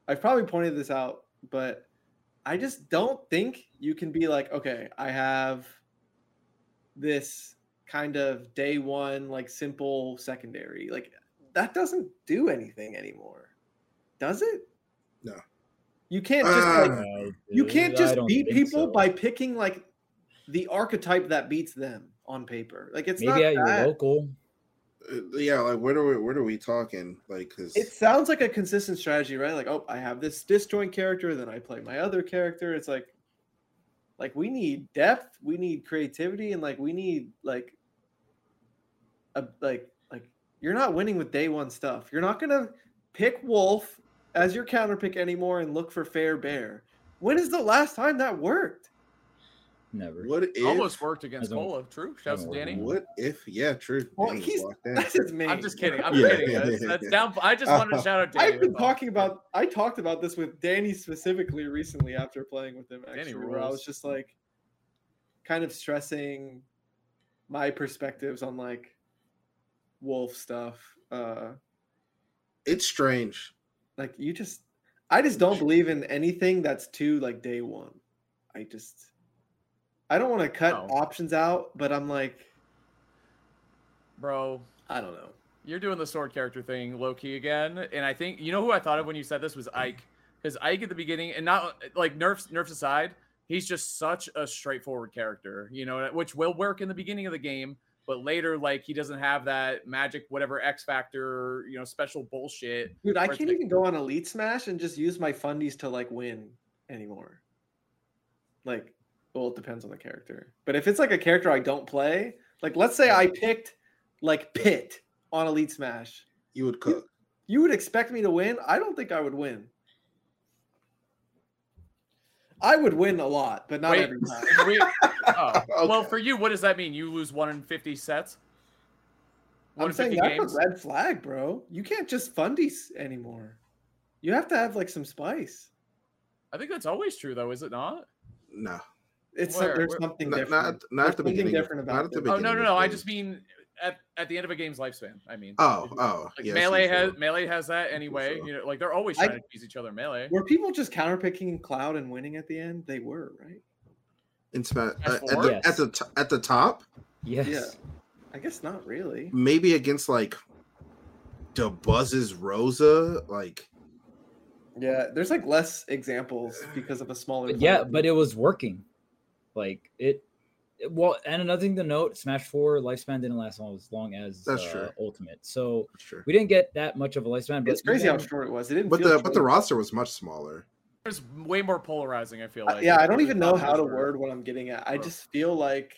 A: I've probably pointed this out, but I just don't think you can be like, okay, I have this kind of day one, like simple secondary. Like that doesn't do anything anymore. Does it?
B: No.
A: You can't just
B: Uh,
A: like
D: Uh,
A: you
D: dude,
A: can't
D: I
A: just
D: don't
A: beat
D: think
A: people
D: so.
A: by picking like the archetype that beats them on paper. Like it's
D: Maybe
A: not
D: at your
A: that.
D: local.
B: Uh, yeah, like what are we what are we talking? Like, cause
A: It sounds like a consistent strategy, right? Like, oh, I have this disjoint character, then I play my other character. It's like, like we need depth, we need creativity, and like we need like a like like you're not winning with day one stuff. You're not gonna pick Wolf as your counter pick anymore and look for Fair Bear. When is the last time that worked?
D: Never.
B: what if
C: Almost worked against
D: I don't-
C: Cola. True. Shouts to
D: I don't
C: Danny.
D: work.
B: what if yeah, true.
A: Well,
B: Danny's
A: he's
B: locked in.
A: that's his main.
C: I'm just kidding. I'm
B: Yeah,
C: kidding.
B: yeah,
C: That's,
B: yeah,
C: that's
B: yeah.
C: down. I just wanted to shout out Danny.
A: I've been
C: that's all.
A: talking about. I talked about this with Danny specifically recently after playing with him.
C: Danny
A: Actually, where I
C: rules.
A: was just like, kind of stressing my perspectives on like Wolf stuff. Uh,
B: It's strange.
A: like you just, I just don't believe in anything that's too like day one. I just, I don't want to cut
C: No.
A: options out, but I'm like,
C: Bro,
A: I don't know.
C: you're doing the sword character thing low key again, and I think you know who I thought of when you said this was Ike, because Ike at the beginning, and not like nerfs nerfs aside, he's just such a straightforward character, you know, which will work in the beginning of the game, but later like he doesn't have that magic whatever X factor, you know, special bullshit.
A: Dude, I
C: Where it's
A: can't
C: like-
A: even go on Elite Smash and just use my fundies to like win anymore. Like, well, it depends on the character. But if it's like a character I don't play, like let's say I picked like Pit on Elite Smash,
B: You would cook.
A: you would expect me to win? I don't think I would win. I would win a lot, but not
C: Wait,
A: every time.
C: we, oh, well,
B: Okay.
C: for you, what does that mean? You lose one in fifty sets? One
A: I'm
C: in
A: saying
C: fifty
A: that's
C: games?
A: a red flag, bro. You can't just fundies anymore. You have to have like some spice.
C: I think that's always true, though, is it not?
B: No.
A: It's
C: Where-
A: there's
C: where-
A: something
B: Not,
A: different.
B: not, not
A: There's
B: at the
A: something
B: beginning.
A: different
B: Not
A: about
B: at the
A: this.
C: Oh
B: beginning.
C: no, no, no!
B: of
C: I
B: games.
C: just mean at, at the end of a game's lifespan. I mean,
B: Oh, oh.
C: like
B: yes,
C: melee
B: yes,
C: has
B: yes.
C: melee has that anyway.
B: so.
C: You know, like they're always
A: I-
C: trying to tease each other in melee.
A: Were people just counterpicking Cloud and winning at the end? They were, right?
B: In Smash, uh,
C: Smash
B: at,
C: four?
B: the,
D: Yes.
B: at the t- at the top,
D: Yes.
A: Yeah. I guess not really.
B: maybe against like the Buzz's Rosa, like
A: Yeah, there's like less examples because of a smaller.
D: But yeah,
A: field.
D: but it was working. Like it, it- well, and another thing to note, Smash four lifespan didn't last as long as
B: That's
D: uh,
B: true.
D: Ultimate. So
B: sure.
D: we didn't get that much of a lifespan. But
A: it's crazy how
D: even-
A: short it was. It didn't.
B: But
A: feel
B: the but the
A: short.
B: roster was much smaller.
C: It's way more polarizing. I feel
A: Uh,
C: like.
A: yeah, I
C: It's
A: don't even know
C: really
A: how to
C: popular.
A: word what I'm getting at. I
C: Oh.
A: just feel like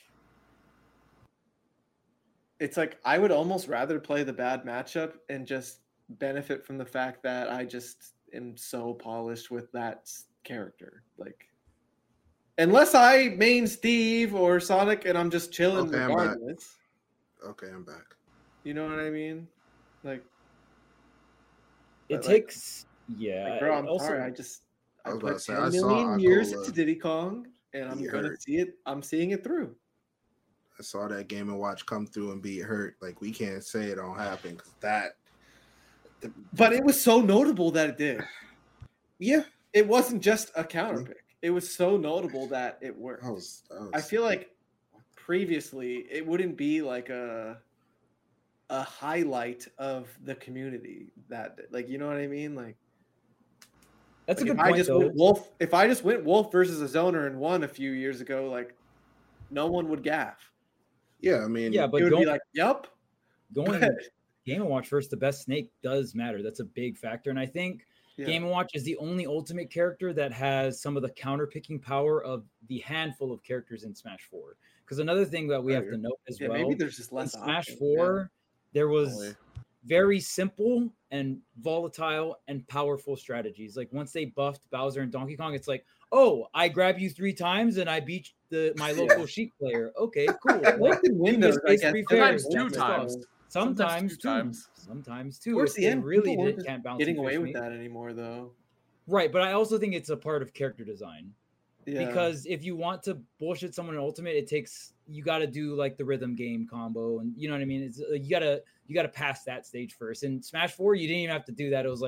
A: it's like I would almost rather play the bad matchup and just benefit from the fact that I just am so polished with that s- character. Like, unless I main Steve or Sonic and I'm just chilling
B: Okay, I'm back.
A: regardless.
B: Okay, I'm back.
A: You know what I mean? Like,
D: it
A: but, like-
D: takes. Yeah.
A: like, bro, I'm
D: also,
A: sorry. I just
B: I
A: I
B: was about to
A: put
B: say,
A: ten
B: I saw
A: million years
B: Akola.
A: into Diddy Kong, and I'm
B: He
A: gonna
B: hurt.
A: see it. I'm seeing it through.
B: I saw that Game and Watch come through and beat Hurt. Like we can't say it don't happen because that.
A: But it was so notable that it did.
B: Yeah,
A: It wasn't just a counter pick. It was so notable that it worked.
B: I was. I, was,
A: I feel like previously it wouldn't be like a a highlight of the community that like you know what I mean? Like,
D: that's
A: like
D: a
A: if
D: good
A: I
D: point
A: just
D: though.
A: went Wolf if I just went Wolf versus a zoner and won a few years ago, like no one would gaff.
B: yeah, I mean,
D: Yeah,
A: It
D: but
A: would be
D: going,
A: like, yup.
D: going
A: But,
D: Game and Watch versus the best snake does matter. That's a big factor, and I think
A: yeah.
D: Game and Watch is the only Ultimate character that has some of the counter picking power of the handful of characters in Smash four. Because another thing that we
A: I
D: have to
A: agree.
D: note as
A: Yeah,
D: well,
A: maybe there's just
D: in
A: less
D: Smash
A: options,
D: four, there was
C: Totally.
D: very simple and volatile and powerful strategies. Like once they buffed Bowser and Donkey Kong, it's like, oh, I grab you three times and I beat the my local sheep player. Okay, cool.
A: Yeah.
D: Like,
A: Within Windows, I
D: space
A: guess,
D: three
C: Sometimes
D: fairs,
C: two
D: that's
C: times.
D: stuff.
C: Sometimes
D: Sometimes
C: two
D: two
C: times.
D: Sometimes two.
A: Towards
D: if
A: the
D: they
A: end,
D: really
A: people weren't
D: did,
A: just
D: can't bounce
A: getting
D: and
A: away
D: fish
A: with
D: me.
A: that anymore, though.
D: Right, but I also think it's a part of character design.
A: Yeah.
D: Because if you want to bullshit someone in Ultimate, it takes you got to do like the rhythm game combo, and you know what I mean. It's uh, you gotta you gotta pass that stage first. In Smash Four, you didn't even have to do that. It was like,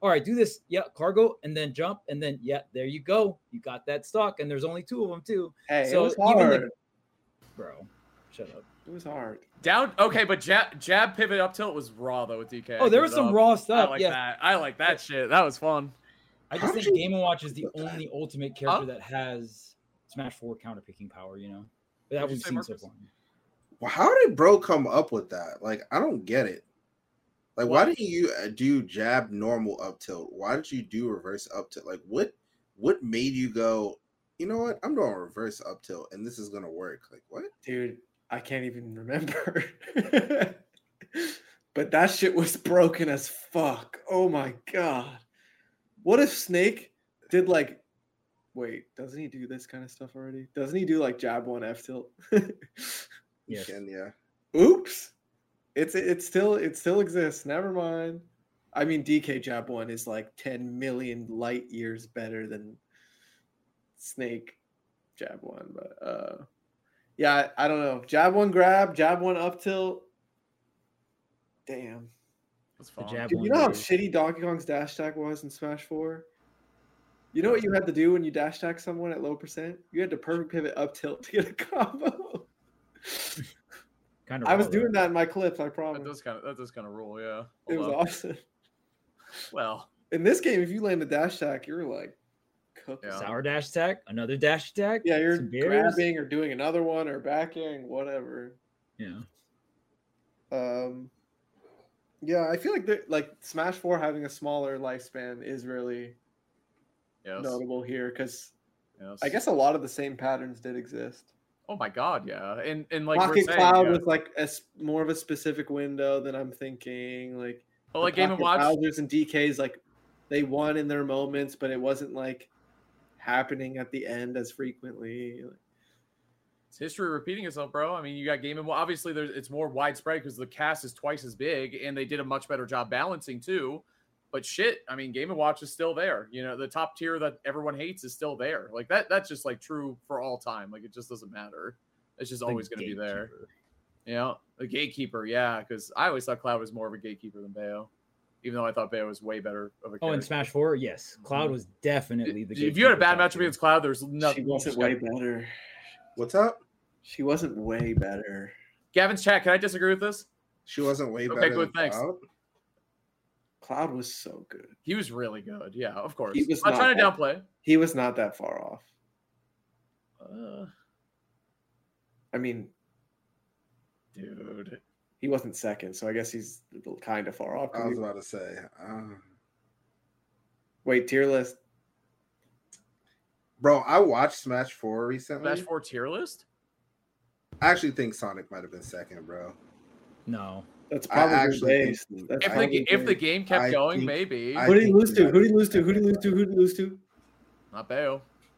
D: all right, do this, yeah, cargo, and then jump, and then yeah, there you go, you got that stock, and there's only two of them too.
A: Hey,
D: So
A: it was
D: even
A: hard.
D: the- bro, shut up.
A: It was hard.
C: Down. Okay, but jab jab pivot up tilt was raw though with D K.
D: Oh, there
C: Give
D: was
C: it
D: some
C: up.
D: raw
C: I
D: stuff.
C: like
D: Yeah,
C: that. I like that shit. That was fun.
D: I
B: How
D: just
B: did
D: think
B: you-
D: Game and Watch is the only ultimate character that has Smash four counter picking power. You know, that
C: What'd you
D: we've
C: say,
D: seen so
C: Marcus?
D: far.
B: Well, how did bro come up with that? Like, I don't get it. Like, why
C: What?
B: didn't you uh, do jab normal up tilt? Why did you do reverse up tilt? Like, what what made you go, you know what? I'm doing reverse up tilt and this is gonna work. Like, what?
A: Dude, I can't even remember. But that shit was broken as fuck. Oh my god. What if Snake did like wait, doesn't he do this kind of stuff already? Doesn't he do like jab one F tilt?
D: Yes.
B: And yeah.
A: Oops. It's it still it still exists. Never mind. I mean D K jab one is like ten million light years better than Snake jab one, but uh yeah, I, I don't know. Jab one grab, jab one up tilt. Damn.
C: That's
D: The
C: fun.
D: jab
A: Dude, you
D: one
A: know how
D: move.
A: shitty Donkey Kong's dash attack was in Smash four? You know what you had to do when you dash attack someone at low percent? You had to perfect pivot up tilt to get a combo.
D: Kind of.
A: I was doing that in my clips, I
C: That
A: promise.
C: does kind of that does kind of rule. Yeah.
A: It was
C: Although-
A: awesome.
C: Well,
A: In this game, if you land a dash attack, you're like cooking.
C: Yeah.
D: Sour dash attack, another dash attack.
A: Yeah, you're
D: some bears.
A: grabbing or doing another one or backing, whatever.
D: Yeah.
A: Um, yeah, I feel like the- like Smash Four having a smaller lifespan is really
C: yes.
A: notable here because
C: yes.
A: I guess a lot of the same patterns did exist.
C: Oh my god, yeah. And and like we're
A: Rocket
C: saying,
A: Cloud
C: yeah.
A: was like a, s- more of a specific window than I'm thinking. Like,
C: But
A: the
C: like Game and
A: Pocket
C: Watch.
A: Bowsers and D Ks, like they won in their moments, but it wasn't like happening at the end as frequently.
C: It's history repeating itself, bro. I mean, you got Game and obviously there's it's more widespread because the cast is twice as big and they did a much better job balancing too. But shit, I mean, Game and Watch is still there. You know, the top tier that everyone hates is still there. Like that. That's just like true for all time. Like it just doesn't matter. It's just
D: The
C: always going to be there.
D: gatekeeper.
C: You know, the gatekeeper. Yeah, because I always thought Cloud was more of a gatekeeper than Bayo, even though I thought Bayo was way better of a.
D: Oh, in
C: character.
D: Smash four, yes, Cloud was definitely the.
C: If you had a bad
D: gatekeeper top
C: matchup
D: tier.
C: against Cloud, there's nothing.
A: She wasn't way better.
B: What's up?
A: She wasn't way better.
C: Gavin's chat. Can I disagree with this?
B: She wasn't way
C: Okay,
B: better
C: good,
B: than
C: thanks.
B: Cloud.
A: Cloud was so good.
C: He was really good. Yeah, of course.
A: He was
C: I'm not
A: not
C: trying to
A: bad.
C: downplay.
A: He was not that far off.
C: Uh,
A: I mean,
C: dude.
A: he wasn't second, so I guess he's kind of far off. 'cause
B: I was
A: he-
B: about to say. Uh,
A: Wait, tier list.
B: bro, I watched Smash four recently.
C: Smash four tier list?
B: I actually think Sonic might have been second, bro.
D: No,
A: That's
B: I
A: probably
B: actually
A: based.
B: think-
A: That's
C: If
B: I
C: the,
A: probably
C: ga- if the
A: based.
C: game kept
B: I
C: going,
B: think-
C: maybe.
B: I
A: Who did he
B: think
A: lose
B: he
A: to?
B: might
A: Who did he
B: be
A: lose to? Who did he
B: second,
A: lose to?
B: bro.
A: Who did he lose to?
C: Not Bayo.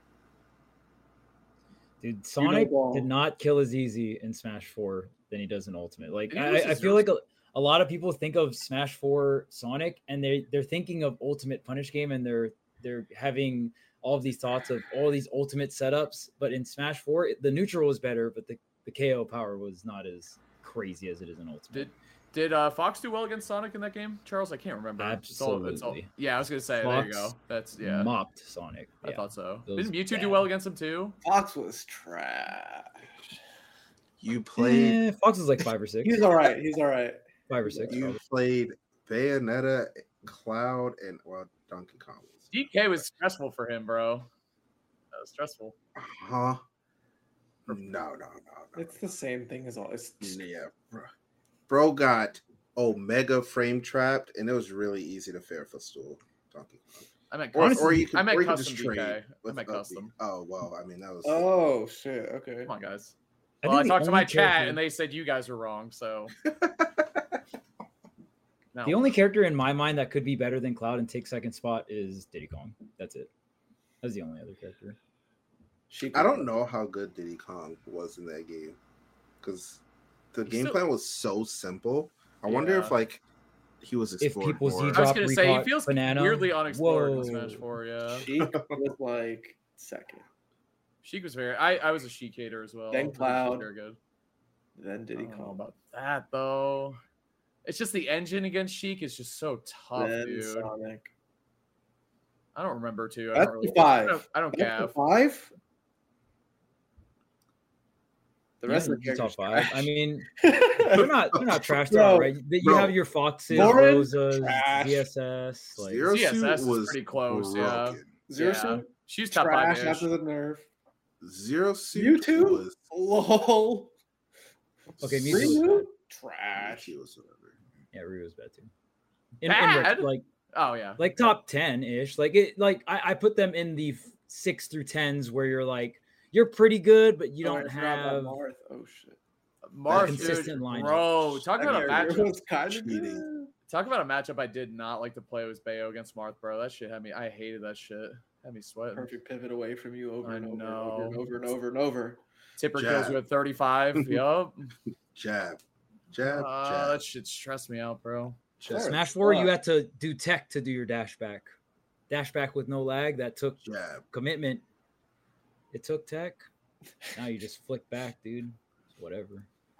D: dude, Sonic
A: ball.
D: did not kill as easy in Smash four than he does in Ultimate. Like
C: Did he lose
D: I,
C: to
D: I feel
C: Zeus?
D: like a, a lot of people think of Smash four Sonic and they they're thinking of Ultimate Punish Game and they're they're having all of these thoughts of all these ultimate setups. But in Smash four, the neutral was better, but the, the K O power was not as crazy as it is in Ultimate.
C: Did Did uh, Fox do well against Sonic in that game, Charles? I can't remember. It's all- it's all-
D: Absolutely.
C: yeah, I was gonna say. There you
D: Fox
C: go. That's yeah.
D: Mopped Sonic.
C: I
D: Yeah.
C: thought so.
D: It was
C: Didn't Mewtwo do
D: bad.
C: well against him too?
A: Fox was trash.
B: You played.
D: Eh, Fox was like five or six.
A: He's all right. He's all right.
D: Five or six.
B: You
D: probably.
B: played Bayonetta, Cloud, and well, Donkey Kong. was-
C: D K was stressful for him, bro. That was stressful.
B: Huh? No, no, no, no.
A: It's the same thing as all. It's
B: Yeah, bro. Bro got Omega frame trapped, and it was really easy to fair footstool Donkey Kong.
C: I meant
B: Or,
C: custom.
B: or you can,
C: I meant
B: or you can
C: custom
B: just
C: D K.
B: trade.
C: I
B: with
C: meant
B: other-
C: custom.
B: Oh well, I mean that was.
A: oh shit. Okay.
C: Come on, guys.
D: I
C: Well, I
D: think the
C: talked to
D: only
C: my chat
D: character-
C: and they said you guys are wrong. So no.
D: The only character in my mind that could be better than Cloud and take second spot is Diddy Kong. That's it. That's the only other character.
A: She
B: I don't know how good Diddy Kong was in that game because the
C: He's
B: game
C: still-
B: plan was so simple. I wonder if
C: Yeah.
B: like he was
D: If
B: explored
D: people
B: more.
D: Z
C: I was
D: drop
C: gonna say he
D: recon-
C: feels
D: banana.
C: weirdly unexplored in
D: Whoa.
C: Smash four. Yeah,
A: She was like second.
C: Sheik was very. I I was a Sheik hater as well.
A: Then
C: I think she's
A: Cloud.
C: very good.
A: Then
C: I
A: Diddy
C: don't know
A: Kong.
C: about that though. It's just the engine against Sheik is just so tough,
A: Then
C: dude.
A: Sonic.
C: I don't remember too. I
A: That's
C: don't really,
A: the five.
C: I don't, I don't
A: That's the
C: care.
A: five. The
D: Yeah,
A: rest of the
D: you top
A: characters
D: five.
A: trash.
D: I mean, they're not they're not trash. They're
A: Bro,
D: all right. You
B: bro.
D: have your Foxes,
A: Vorin,
D: Rosas,
A: trash.
D: Z S S. Like,
B: Zero
C: Z S S
B: Suit
C: is
B: was
C: pretty close, yeah.
B: broken.
A: Zero
C: Yeah.
A: Suit
C: She's top
A: trash
C: five.
A: after the nerf.
B: Zero Suit
A: Mewtwo,
B: was
A: lol.
D: okay, Mewtwo was
A: Ryu,
D: bad.
A: trash.
B: Mewtwo was whatever.
D: Yeah, Ryu was bad too. In, in
C: Bad?
D: ret- like
C: Oh yeah.
D: like top ten ish. Like it like I, I put them in the f- six through tens where you're like you're pretty good, but you
A: Oh,
D: don't
A: I forgot about
D: have
A: Marth. Oh shit.
C: Marth,
D: consistent
C: dude,
D: lineup.
C: bro. Talk
A: That
C: about a
A: character
C: matchup.
A: was kind of
B: Cheating.
A: good.
C: Talk about a matchup I did not like to play was Bayo against Marth, bro. That shit had me. I hated that shit. Had me sweating.
A: Perfect pivot away from you over
C: I
A: and over, and over
C: know.
A: and over and over and over.
C: Tipper
B: Jab.
C: kills you at thirty-five. Yup.
B: Jab. Jab.
C: Uh,
B: jab.
C: that shit stressed me out, bro.
B: jab.
A: Sure.
D: Smash four, you
A: Fuck.
D: had to do tech to do your dash back. Dash back with no lag. That took
B: Jab.
D: commitment. It took tech. Now you just flick back, dude. Whatever.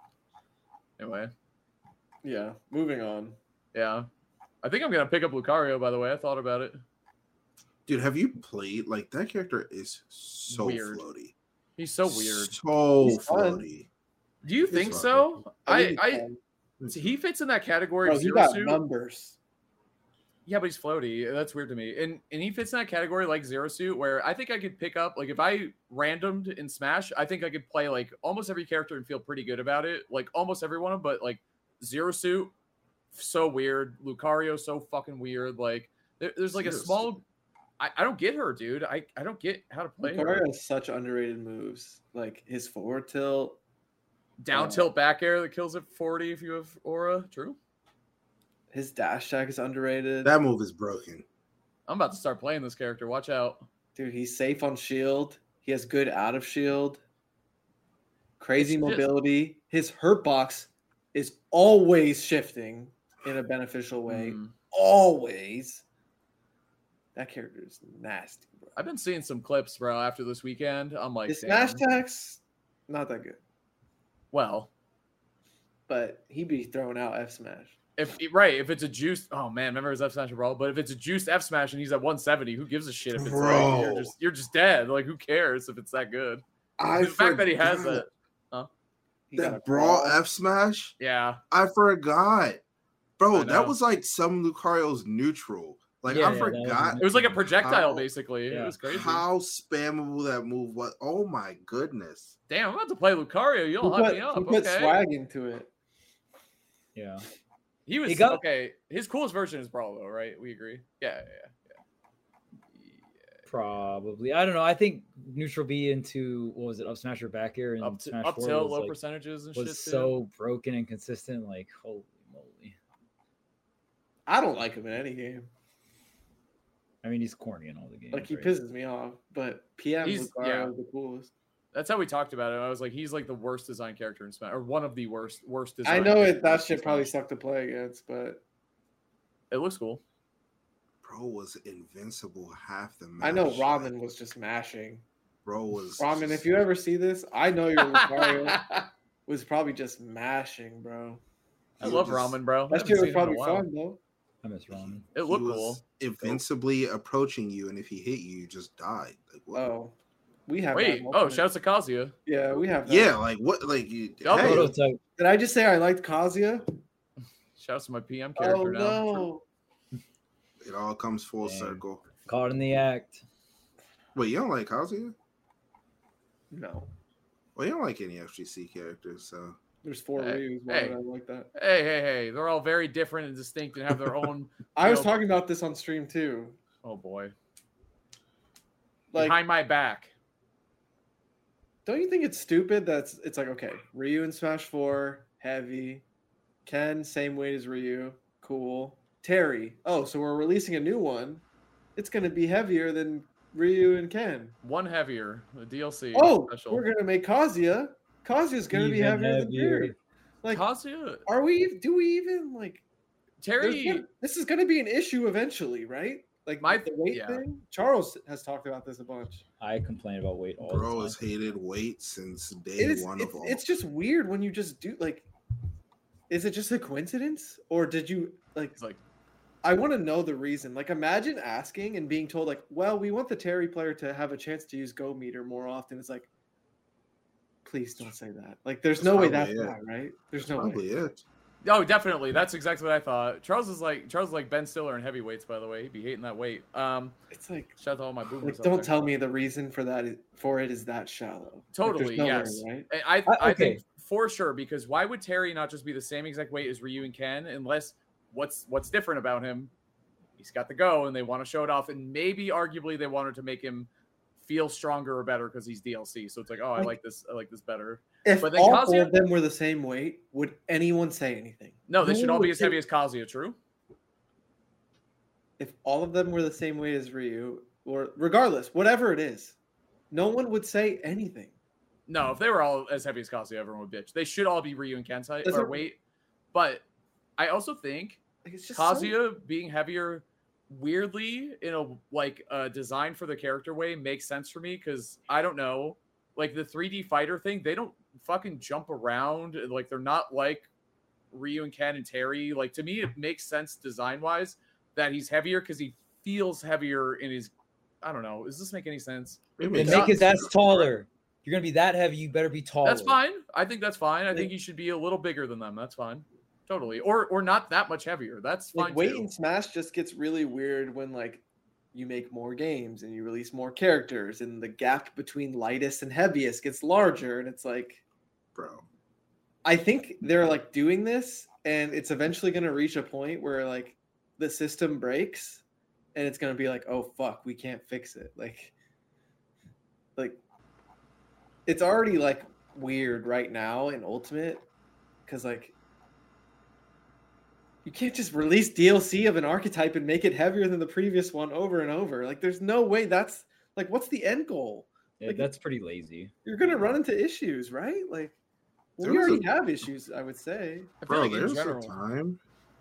C: Anyway,
A: Yeah, moving on.
C: yeah. I think I'm gonna pick up Lucario. By the way, I thought about it.
B: Dude, have you played? Like, that character is so
C: Weird.
B: floaty.
C: He's so weird.
B: So
A: He's fun.
B: floaty.
C: Do you think so? I,
A: think
C: I,
A: it's fun.
C: he fits in that category
A: Bro,
C: of
A: he
C: zero
A: got
C: suit.
A: numbers.
C: Yeah, but he's floaty. That's weird to me. And and he fits in that category like Zero Suit, where I think I could pick up, like if I randomed in Smash, I think I could play like almost every character and feel pretty good about it. Like almost every one of them, but like Zero Suit, so weird. Lucario, so fucking weird. Like there, there's like a
B: Zero
C: small.
B: Suit.
C: I, I don't get her, dude. I, I don't get how to play her.
A: Lucario has such underrated moves. Like his forward tilt.
C: Down
A: uh,
C: tilt back air that kills at forty if you have Aura. True.
A: His dash attack is underrated.
B: That move is broken.
C: I'm about to start playing this character. Watch out.
A: Dude, he's safe on shield. He has good out of shield. Crazy
C: It's just-
A: mobility. His hurt box is always shifting in a beneficial way.
C: Mm.
A: Always. That character is nasty, bro.
C: I've been seeing some clips, bro, after this weekend. I'm like,
A: His
C: damn.
A: smash attacks, not that good.
C: Well,
A: But he'd be throwing out F smash.
C: if right, if it's a juiced, oh man, remember his F smash brawl. But if it's a juiced F smash and he's at one seventy, who gives a shit if it's like
B: Bro.
C: you're just you're just dead? Like who cares if it's that good?
B: I
C: the fact that he has
B: forgot.
C: that,
A: He got a
B: That brawl
A: brawl.
B: F smash,
C: yeah,
B: I forgot.
C: I
B: Bro,
C: know.
B: that was like some Lucario's neutral. Like,
D: Yeah,
B: I
D: yeah, that was
B: forgot
C: it was like a projectile
B: How-
C: basically.
D: yeah.
C: It was crazy.
B: how spammable that move was. Oh my goodness.
C: Damn, I'm about to play Lucario.
A: He
C: You'll
A: put,
C: hype me up.
A: he put
C: Okay.
A: swag into it.
D: Yeah.
C: He was
D: He got-
C: okay. His coolest version is Brawl though, right? We agree. Yeah, yeah, yeah.
D: Probably. I don't know. I think neutral B into what was it, up smash or back air and
C: Up, to,
D: smash
C: up
D: four
C: tilt,
D: was,
C: low
D: like,
C: percentages and shit.
D: was
C: too.
D: so broken and consistent. Like, holy moly.
A: I don't like him in any game.
D: I mean, he's corny in all the games.
A: Like he
D: right?
A: pisses me off. But P M
C: He's-
A: Lucario
C: yeah.
A: is the coolest.
C: That's how we talked about it. I was like, he's like the worst design character in Smash, or one of the worst, worst
A: I
C: design.
A: know
C: characters
A: it. That
C: in
A: shit probably
C: Smash.
A: sucked to play against, but
C: It looks cool.
B: Bro was invincible half the match.
A: I know
B: Like,
A: Ramen was just mashing.
B: Bro was
A: Ramen,
B: just-
A: if you ever see this, I know your Lucario was probably just mashing, bro.
C: I
B: he
C: love
B: was-
C: ramen, bro. I
A: That
C: haven't
A: shit
C: seen
A: was
C: it in a
A: probably
C: while.
A: fun though.
D: I miss ramen.
C: It
B: he
C: looked
B: was
C: cool.
B: Invincibly approaching you, and if he hit you, you just died. Like what?
A: Oh, we have.
C: Wait,
A: that
C: oh,
A: moment.
C: shouts to Kazuya.
A: Yeah, we have. That.
B: Yeah, like what? Like you,
C: Double
B: hey,
D: Prototype.
A: Did I just say I liked Kazuya?
C: Shouts to my P M
A: Oh
C: character now.
A: no!
B: it all comes full
D: Dang.
B: circle.
D: Caught in the act.
B: Wait, you don't like Kazuya?
A: No,
B: Well, you don't like any F G C characters, so
A: there's four
C: Hey,
A: Ryus. Why
C: hey.
A: would I like that?
C: Hey, hey, hey! They're all very different and distinct and have their own.
A: I was
C: know-
A: talking about this on stream too.
C: Oh boy!
A: Like,
C: Behind my back.
A: don't you think it's stupid that's it's like okay, Ryu in Smash four, heavy. Ken, same weight as Ryu, cool. Terry, oh, so we're releasing a new one. It's gonna be heavier than Ryu and Ken.
C: One heavier. The D L C.
A: Oh,
C: special.
A: we're gonna make Kazuya. Kazuya's gonna be
D: Even
A: heavier, than
D: heavier.
A: Terry. Like,
C: Kazuya.
A: are we? Do we even like? there's
C: Terry.
A: gonna- this is gonna be an issue eventually, right? Like
C: My-
A: the weight
C: yeah.
A: thing. Charles has talked about this a bunch.
D: I complain about weight all
B: bro
D: the
B: has
D: time.
B: hated weight since day
A: It is.
B: one
A: It's,
B: of all.
A: it's just weird when you just do like. Is it just a coincidence, or did you like?
C: He's like,
A: I want to know the reason. Like, imagine asking and being told, like, well, we want the Terry player to have a chance to use Go Meter more often. It's like, please don't say that. Like, there's
B: That's
A: no way
B: probably
A: that's
B: it.
A: why, right? There's
B: That's
A: no way.
B: probably it.
C: Oh, definitely. That's exactly what I thought. Charles is like Charles is like Ben Stiller in heavyweights, by the way. He'd be hating that weight. Um,
A: It's like,
C: shout out to all my boomers.
A: like
C: out
A: don't
C: there.
A: tell me the reason for that is, for it is that shallow. Like,
C: Totally,
A: there's no way,
C: yes.
A: right?
C: I I,
D: Uh,
C: I
D: okay.
C: think for sure, because why would Terry not just be the same exact weight as Ryu and Ken unless what's what's different about him? He's got the go and they want to show it off, and maybe arguably they wanted to make him feel stronger or better because he's D L C. So it's like, oh, I
A: Like-
C: like this, I like this better.
A: If
C: But then
A: all
C: Kazuya-
A: four of them were the same weight, would anyone say anything?
C: No, they
A: No
C: should
A: one
C: all be
A: would
C: as
A: say-
C: heavy as Kazuya, true?
A: If all of them were the same weight as Ryu, or regardless, whatever it is, no one would say anything.
C: No, if they were all as heavy as Kazuya, everyone would bitch. They should all be Ryu and Ken's height
A: Does
C: or
A: it-
C: weight. But I also think
A: Like, it's just so-
C: Kazuya being heavier weirdly in a like a design for the character way makes sense for me because I don't know, like the three D fighter thing, they don't fucking jump around, like they're not like Ryu and Ken and Terry. Like to me, it makes sense design wise that he's heavier because he feels heavier in his. I don't know. Does this make any sense?
B: It
D: Then
B: makes
D: make
C: not-
D: his ass taller. You're gonna be that heavy. You better be taller.
C: That's fine. I think that's fine. I
A: Like-
C: think he should be a little bigger than them. That's fine. Totally. Or or not that much heavier. That's fine
A: Like weight
C: too.
A: in Smash just gets really weird when like you make more games and you release more characters, and the gap between lightest and heaviest gets larger, and it's like
B: bro.
A: I think they're like doing this, and it's eventually going to reach a point where like the system breaks, and it's going to be like, oh fuck, we can't fix it. Like, like it's already like weird right now in Ultimate because like you can't just release D L C of an archetype and make it heavier than the previous one over and over. Like, there's no way that's like, what's the end goal?
D: Yeah,
A: Like-
D: that's pretty lazy.
A: You're gonna run into issues, right? Like, well,
B: There
A: we
B: was
A: already
B: a-
A: have issues, I would say.
C: I feel
B: Bro,
C: like in
B: there's
C: general.
B: a time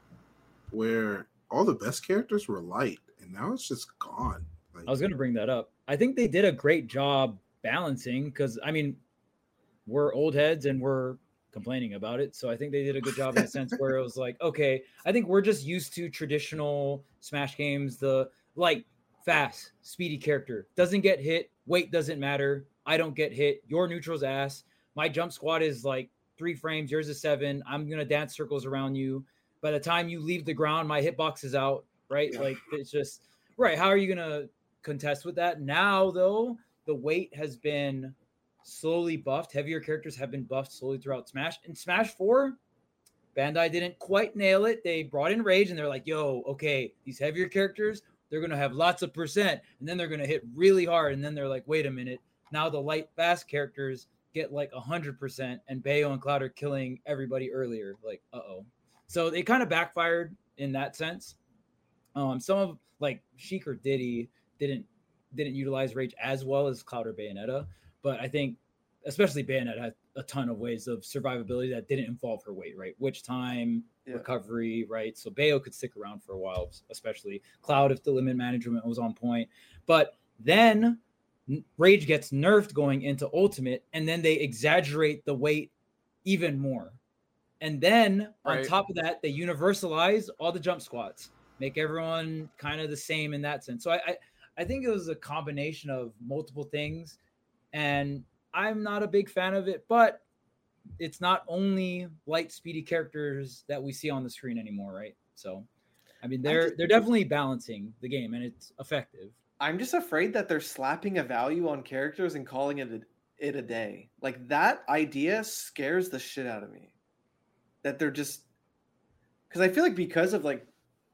B: where all the best characters were light, and now it's just gone. Like,
D: I was gonna bring that up. I think they did a great job balancing because I mean, we're old heads and we're complaining about it. So I think they did a good job in a sense where it was like, okay, I think we're just used to traditional Smash games, the like fast, speedy character doesn't get hit, weight doesn't matter. I don't get hit. Your neutral's ass. My jump squad is like three frames. Yours is seven. I'm gonna dance circles around you. By the time you leave the ground, my hitbox is out. Right?
A: Yeah.
D: Like it's just right. How are you gonna contest with that? Now though, the weight has been slowly buffed. Heavier characters have been buffed slowly throughout Smash. In Smash four, Bandai didn't quite nail it. They brought in Rage and they're like, yo, okay, these heavier characters, they're going to have lots of percent and then they're going to hit really hard. And then they're like, wait a minute. Now the light, fast characters get like one hundred percent and Bayo and Cloud are killing everybody earlier. Like, uh-oh. So they kind of backfired in that sense. Um, some of like Sheik or Diddy didn't didn't utilize Rage as well as Cloud or Bayonetta. But I think, especially Bayonetta, had a ton of ways of survivability that didn't involve her weight, right? Which time,
A: Yeah.
D: recovery, right? So Bayo could stick around for a while, especially Cloud if the limit management was on point. But then Rage gets nerfed going into Ultimate, and then they exaggerate the weight even more. And then on
C: Right.
D: top of that, they universalize all the jump squats, make everyone kind of the same in that sense. So I, I, I think it was a combination of multiple things. And I'm not a big fan of it, but it's not only light, speedy characters that we see on the screen anymore, right? So, I mean, they're
A: just-
D: they're definitely balancing the game, and it's effective.
A: I'm just afraid that they're slapping a value on characters and calling it a, it a day. Like, that idea scares the shit out of me. That they're just because I feel like because of like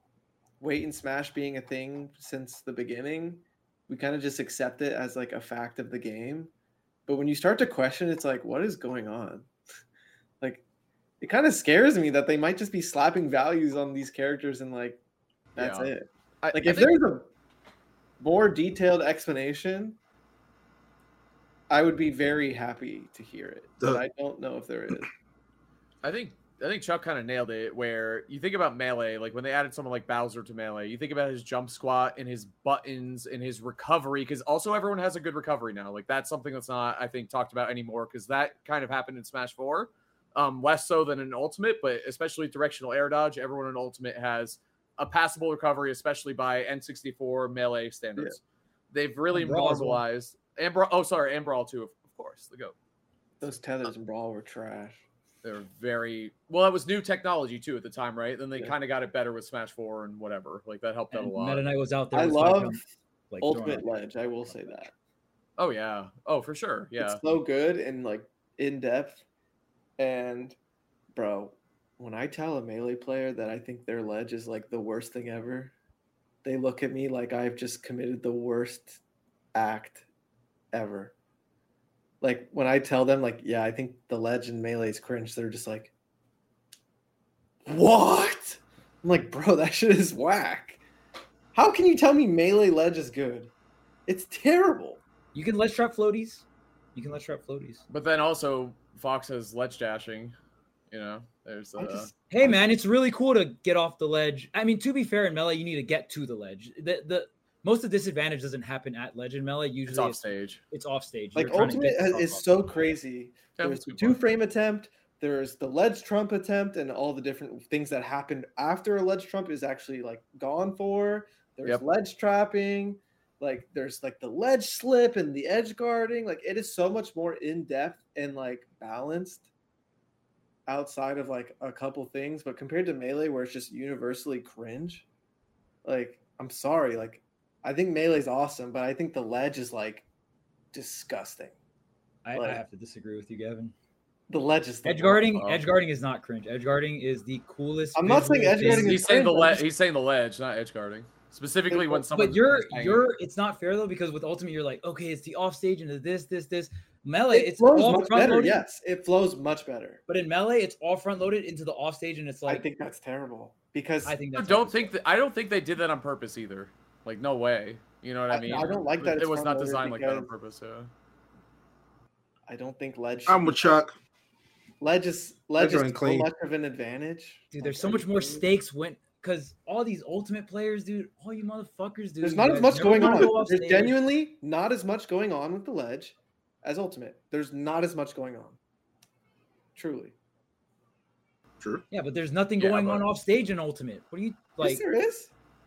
A: weight and Smash being a thing since the beginning, we kind of just accept it as like a fact of the game. But when you start to question, it's like, what is going on? Like, it kind of scares me that they might just be slapping values on these characters and like, that's
C: Yeah.
A: it.
C: I,
A: Like,
C: I
A: if
C: think-
A: there's a more detailed explanation, I would be very happy to hear it. But
B: The-
A: I don't know if there is.
C: I think I think Chuck kind of nailed it. Where you think about Melee, like when they added someone like Bowser to Melee, you think about his jump squat and his buttons and his recovery, because also everyone has a good recovery now. Like that's something that's not, I think, talked about anymore, because that kind of happened in Smash four, um, less so than in Ultimate, but especially directional air dodge. Everyone in Ultimate has a passable recovery, especially by N sixty-four melee standards. Yeah. They've really
D: and Brawl
C: normalized and Brawl. Oh, sorry, and Brawl too, of course. The go.
A: Those tethers in Brawl were trash.
C: They're very well. It was new technology too at the time, right? Then they
A: Yeah.
C: kind of got it better with Smash four and whatever. Like that helped out a lot.
D: Meta Knight was out there.
A: I
D: with
A: love
D: Spike Jump, like,
A: Ultimate
D: throwing-
A: Ledge. I will say that.
C: Oh yeah. Oh for sure. Yeah.
A: It's so good and like in depth. And bro, when I tell a Melee player that I think their ledge is like the worst thing ever, they look at me like I've just committed the worst act ever. Like when I tell them like, yeah, I think the ledge in Melee is cringe, they're just like, what? I'm like, bro, that shit is whack. How can you tell me Melee ledge is good? It's terrible.
D: You can ledge trap floaties. You can ledge trap floaties.
C: But then also Fox has ledge dashing. You know, there's
A: I
C: uh,
A: just,
D: Hey man, it's really cool to get off the ledge. I mean, to be fair, in Melee, you need to get to the ledge. The the most of the disadvantage doesn't happen at ledge in Melee. Usually,
C: it's off
D: it's,
C: stage.
D: it's off stage.
A: like
D: You're trying to
A: Ultimate
D: get the
A: is
D: top off.
A: so crazy.
C: Yeah,
A: There's
C: good
A: two
C: point.
A: frame attempt. There's the ledge trump attempt, and all the different things that happened after a ledge trump is actually like gone for. There's
C: Yep.
A: ledge trapping. Like there's like the ledge slip and the edge guarding. Like it is so much more in depth and like balanced outside of like a couple things. But compared to Melee, where it's just universally cringe, like I'm sorry, like I think Melee's awesome, but I think the ledge is like disgusting.
D: I,
A: like-
D: I have to disagree with you, Gavin.
A: The ledge is the
D: Edge guarding,
C: Oh.
D: edge guarding is not cringe. Edge guarding is the coolest.
A: I'm not saying
D: visual
A: edge
D: thing.
A: guarding
C: He's,
A: is
C: he's saying the
A: cringe, I'm
C: ledge.
A: just-
C: He's saying the ledge, not edge guarding. Specifically when someone.
D: But you're you're it's not fair though, because with Ultimate you're like, okay, it's the off stage into this, this, this. Melee,
A: It
D: it's
A: flows
D: all
A: much
D: front
A: better.
D: loaded.
A: Yes, it flows much better.
D: But in Melee, it's all front loaded into the off stage, and it's like
A: I think that's terrible because
D: I think
C: I
D: that's
C: don't
D: how
C: think
D: it's
C: that I don't think they did that on purpose either. Like no way. You know what I,
A: I-
C: mean?
A: I don't like that
C: It
A: it's
C: was not
A: front-loaded
C: designed like that on
A: because-
C: purpose. Yeah.
A: I don't think ledge.
B: I'm with Chuck.
A: Ledge is ledge
B: They're
A: is
B: doing
A: so
B: clean.
A: much of an advantage.
D: dude.
A: Like,
D: There's so
A: are
D: much
A: you
D: more
A: kidding me?
D: stakes when because all these Ultimate players, dude, all you motherfuckers, dude.
A: There's
D: you
A: not as
D: guys
A: much
D: never
A: going
D: wanna
A: on.
D: go off
A: There's
D: stage.
A: genuinely not as much going on with the ledge as Ultimate. There's not as much going on. Truly.
B: True.
D: Yeah, but there's nothing
C: Yeah,
D: going
C: but-
D: on off stage in Ultimate. What do you
A: Like,
D: like?
A: yes, there is.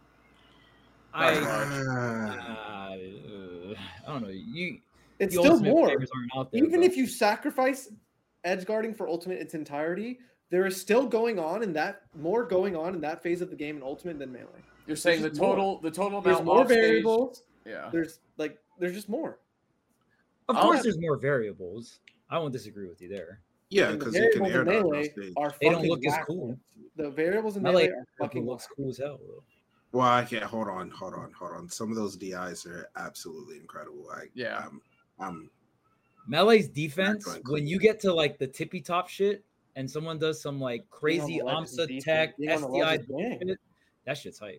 D: I
B: Ah,
D: uh, I don't know. You
A: It's
D: the
A: still
D: Ultimate
A: more.
D: players aren't out there.
A: Even
D: bro.
A: if you sacrifice edge guarding for Ultimate its entirety, there is still going on in that more going on in that phase of the game in Ultimate than Melee.
C: You're saying the
A: just more.
C: total the total
A: There's
C: amount
A: more
C: off stage-
A: variables.
C: Yeah.
A: There's like there's just more.
D: of
C: I'll
D: course,
C: have-
D: there's more variables. I won't disagree with you there.
B: yeah,
A: And the
B: because you can
A: variables
B: air
A: in
B: dodge on
A: Melee
B: stage.
A: are
D: They don't
A: fucking
D: look as
A: whack.
D: cool.
A: The variables in
D: Melee
A: Melee are
D: fucking
A: fucking
D: looks
A: whack.
D: cool as hell. Though.
B: Well, I can't. Hold on, hold on, hold on. Some of those D Is are absolutely incredible. I,
C: Yeah.
B: I'm, I'm
D: Melee's defense,
B: going
D: when
B: clean.
D: you get to like the tippy top shit, and someone does some like crazy
A: Being on the ledge is
D: AMSA
A: decent.
D: tech,
A: Being on the
D: S D I,
A: ledge is gang.
D: shit, that shit's hype.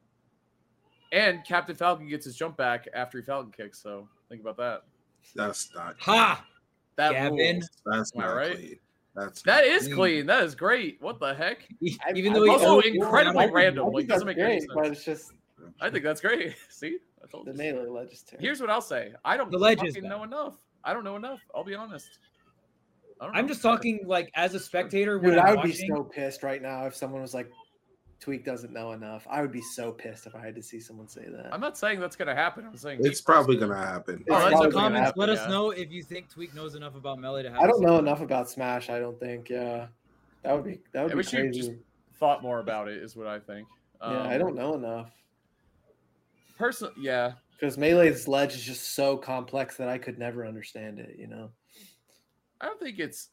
C: And Captain Falcon gets his jump back after he Falcon kicks. So think about that.
B: that's not.
D: Ha!
C: That
D: Gavin.
C: rules.
B: That's
C: Am I
B: not
C: right?
B: clean. That's
C: That
B: not
C: is
B: clean.
C: clean. That is great. What the heck?
A: I-
D: Even
A: I
D: though he
A: think
C: Also
A: that's-
C: incredibly
A: I think-
C: random,
A: I
C: like,
A: think
C: doesn't
A: that's
C: make any
A: great, but
C: sense.
A: it's just
C: I think that's great. See, I told
A: the
C: you.
A: Melee ledge is terrible.
C: Here's what I'll say. I don't
D: The ledge is
C: fucking know
D: bad.
C: enough. I don't know enough. I'll be honest. I don't
D: I'm
C: know.
D: just talking like as a spectator when
A: Dude,
D: I'm
A: I would be
D: watching.
A: so pissed right now if someone was like, Tweak doesn't know enough. I would be so pissed if I had to see someone say that.
C: I'm not saying that's gonna happen. I'm saying
B: It's probably gonna happen.
A: It's
C: Oh, that's
D: in
C: a
D: the
A: probably gonna
D: comments,
A: happen,
D: let us
C: yeah.
D: know if you think Tweak knows enough about Melee to have.
A: I
D: a
A: don't know
D: segment.
A: enough about Smash. I don't think. Yeah, that would be that would
C: Yeah,
A: be
C: we should
A: crazy.
C: just thought more about it. Is what I think.
A: yeah, I
C: Um,
A: don't know enough
C: Person, yeah.
A: because Melee's ledge is just so complex that I could never understand it. You know,
C: I don't think it's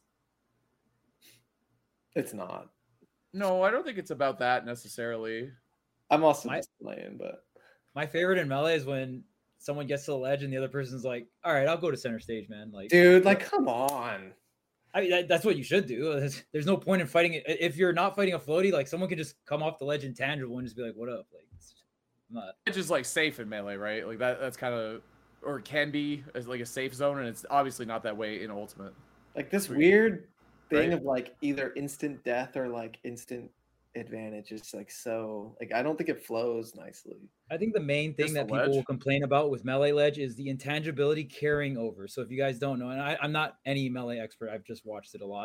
A: it's not.
C: no. I don't think it's about that necessarily.
A: I'm also
D: My-
A: just playing, but
D: My favorite in Melee is when someone gets to the ledge and the other person's like, "All right, I'll go to center stage, man." Like,
A: dude, like, come on.
D: I mean, that, that's what you should do. There's, there's no point in fighting it if you're not fighting a floaty. Like, someone can just come off the ledge in tangible and just be like, "What up?" Like, it's not.
C: It's just like safe in Melee, right? Like that. That's kind of or it can be as like a safe zone, and it's obviously not that way in Ultimate.
A: Like this weird thing
C: Right.
A: of like either instant death or like instant advantage is like so like I don't think it flows nicely.
D: I think the main thing
C: Just
D: that
C: the
D: people will
C: ledge?
D: complain about with Melee ledge is the intangibility carrying over. So if you guys don't know, and I, I'm not any Melee expert, I've just watched it a lot.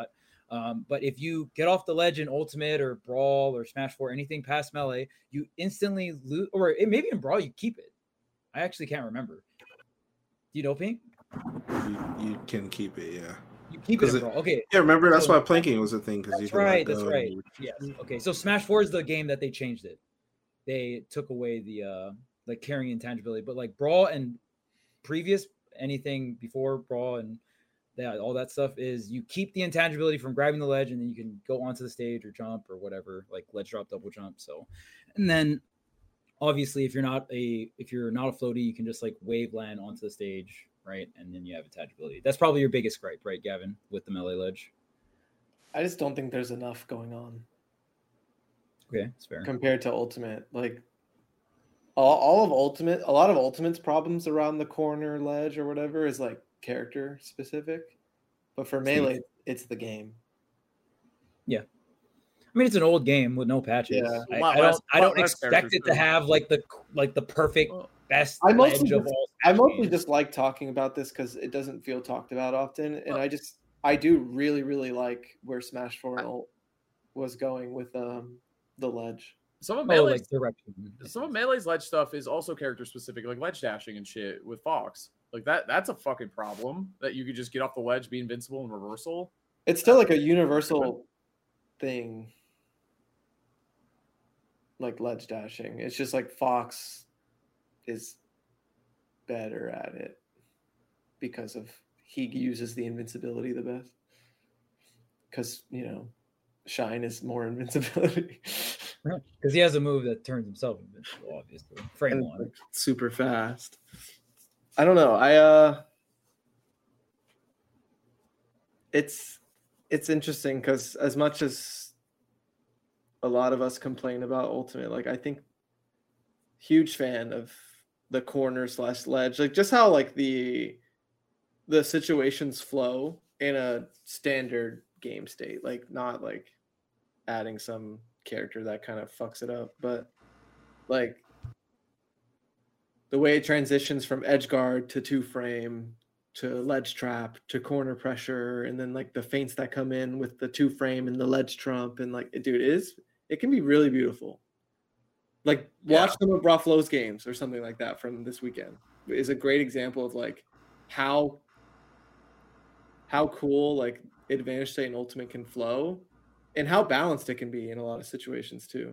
D: Um, but if you get off the ledge in Ultimate or Brawl or Smash four, anything past Melee, you instantly lose, or it, maybe in Brawl you keep it. I actually can't remember. Do you know, Pink?
B: You, you can keep it, yeah.
D: You keep it in
B: it,
D: Brawl. Okay.
B: Yeah, remember that's
D: so,
B: why planking was a thing. Because you
D: That's
B: could
D: right.
B: let
D: That's
B: go
D: right.
B: and-
D: Yes. Okay. So Smash four is the game that they changed it. They took away the uh like carrying intangibility, but like Brawl and previous anything before Brawl and that all that stuff is you keep the intangibility from grabbing the ledge, and then you can go onto the stage or jump or whatever, like ledge drop, double jump. So, and then obviously if you're not a if you're not a floaty, you can just like wave land onto the stage, right? And then you have intangibility. That's probably your biggest gripe, right, Gavin, with the Melee ledge?
A: I just don't think there's enough going on.
D: Okay, that's fair.
A: Compared to Ultimate, like all, all of Ultimate, a lot of Ultimate's problems around the corner ledge or whatever is like character specific, but for Melee, it's the game.
D: Yeah, I mean it's an old game with no patches.
A: Yeah.
D: I,
C: A lot
D: I
C: less-
D: don't. I
C: lot
D: don't
C: less
D: expect
C: characters,
D: it to
C: too.
D: have like the like the perfect
C: Well,
D: best
A: I mostly
D: ledge of
A: just-
D: all.
A: I
D: Smash
A: mostly
D: games.
A: just like talking about this because it doesn't feel talked about often, and
C: Well-
A: I just I do really really like where Smash Four and Ult was going with um the ledge.
C: Some of
D: oh,
C: Melee's
D: like direction.
C: some of Melee's ledge stuff is also character specific, like ledge dashing and shit with Fox. Like that that's a fucking problem that you could just get off the ledge, be invincible and reversal.
A: It's still like a universal thing, like ledge dashing. It's just like Fox is better at it because of he uses the invincibility the best. Because you know, Shine is more invincibility.
D: Because he has a move that turns himself invincible, obviously. Frame
A: And,
D: one.
A: like, super fast. I don't know. I uh it's it's interesting because as much as a lot of us complain about Ultimate, like I think huge fan of the corner slash ledge, like just how like the the situations flow in a standard game state, like not like adding some character that kind of fucks it up, but like the way it transitions from edge guard to two frame to ledge trap to corner pressure, and then like the feints that come in with the two frame and the ledge trump, and like dude, it is it can be really beautiful. Like watch
C: Yeah.
A: some of Braflo's games or something like that from this weekend is a great example of like how how cool like Advantage State and Ultimate can flow and how balanced it can be in a lot of situations too.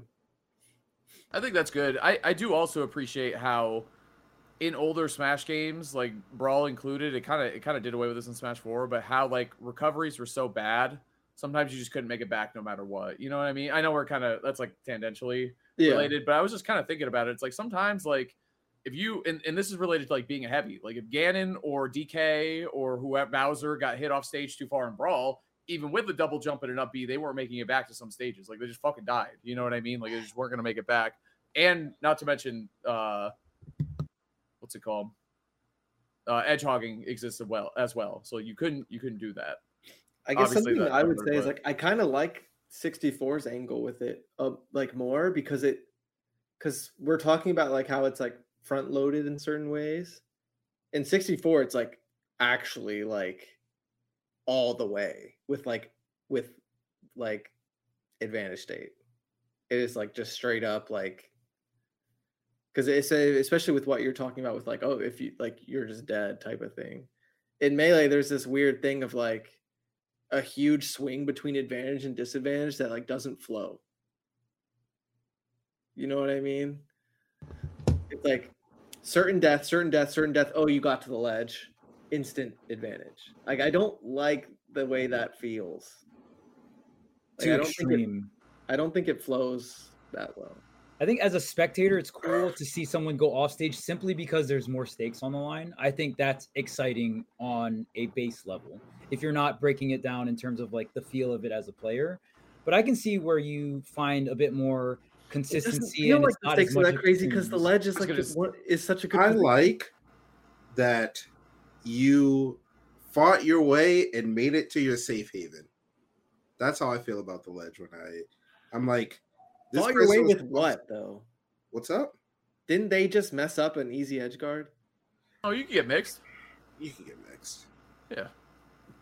C: I think that's good. I, I do also appreciate how in older Smash games, like Brawl included, it kind of it kind of did away with this in Smash four, but how like recoveries were so bad, sometimes you just couldn't make it back no matter what. You know what I mean? I know we're kind of that's like tangentially
A: Yeah.
C: related, but I was just kind of thinking about it. It's like sometimes like if you and, and this is related to like being a heavy, like if Ganon or D K or whoever Bowser got hit off stage too far in Brawl, even with the double jump and an up B, they weren't making it back to some stages. Like they just fucking died. You know what I mean? Like they just weren't gonna make it back. And not to mention uh what's it called? Uh edge hogging exists as well as well. So you couldn't you couldn't do that.
A: I guess
C: Obviously,
A: something
C: that
A: I would
C: covered,
A: say is
C: but-
A: like I kind of like sixty-four's angle with it, uh, like more because it because we're talking about like how it's like front loaded in certain ways. In sixty-four, it's like actually like all the way with like with like Advantage State. It is like just straight up like because it's a, especially with what you're talking about with like oh if you like you're just dead type of thing. In Melee, there's this weird thing of like a huge swing between advantage and disadvantage that like doesn't flow. You know what I mean? It's like certain death, certain death, certain death. Oh, you got to the ledge, instant advantage. Like I don't like the way that feels. Like,
D: Too
A: I don't think it,
D: extreme.
A: I don't think it flows that well.
D: I think as a spectator, it's cool to see someone go off stage simply because there's more stakes on the line. I think that's exciting on a base level. If you're not breaking it down in terms of like the feel of it as a player, but I can see where you find a bit more
A: It doesn't
D: consistency
A: feel
D: and
A: like
D: it's
A: the
D: not as
A: stakes are
D: much
A: that crazy because the
D: extremes.
A: ledge is
C: I was
A: like
C: gonna
A: the
C: s-
A: one- is such a good.
B: I
A: position.
B: like that you fought your way and made it to your safe haven. That's how I feel about the ledge when I I'm like this
A: Fought your way
B: person was
A: with what though?
B: What's up?
A: Didn't they just mess up an easy edge guard?
C: Oh, you can get mixed.
B: You can get mixed.
C: Yeah.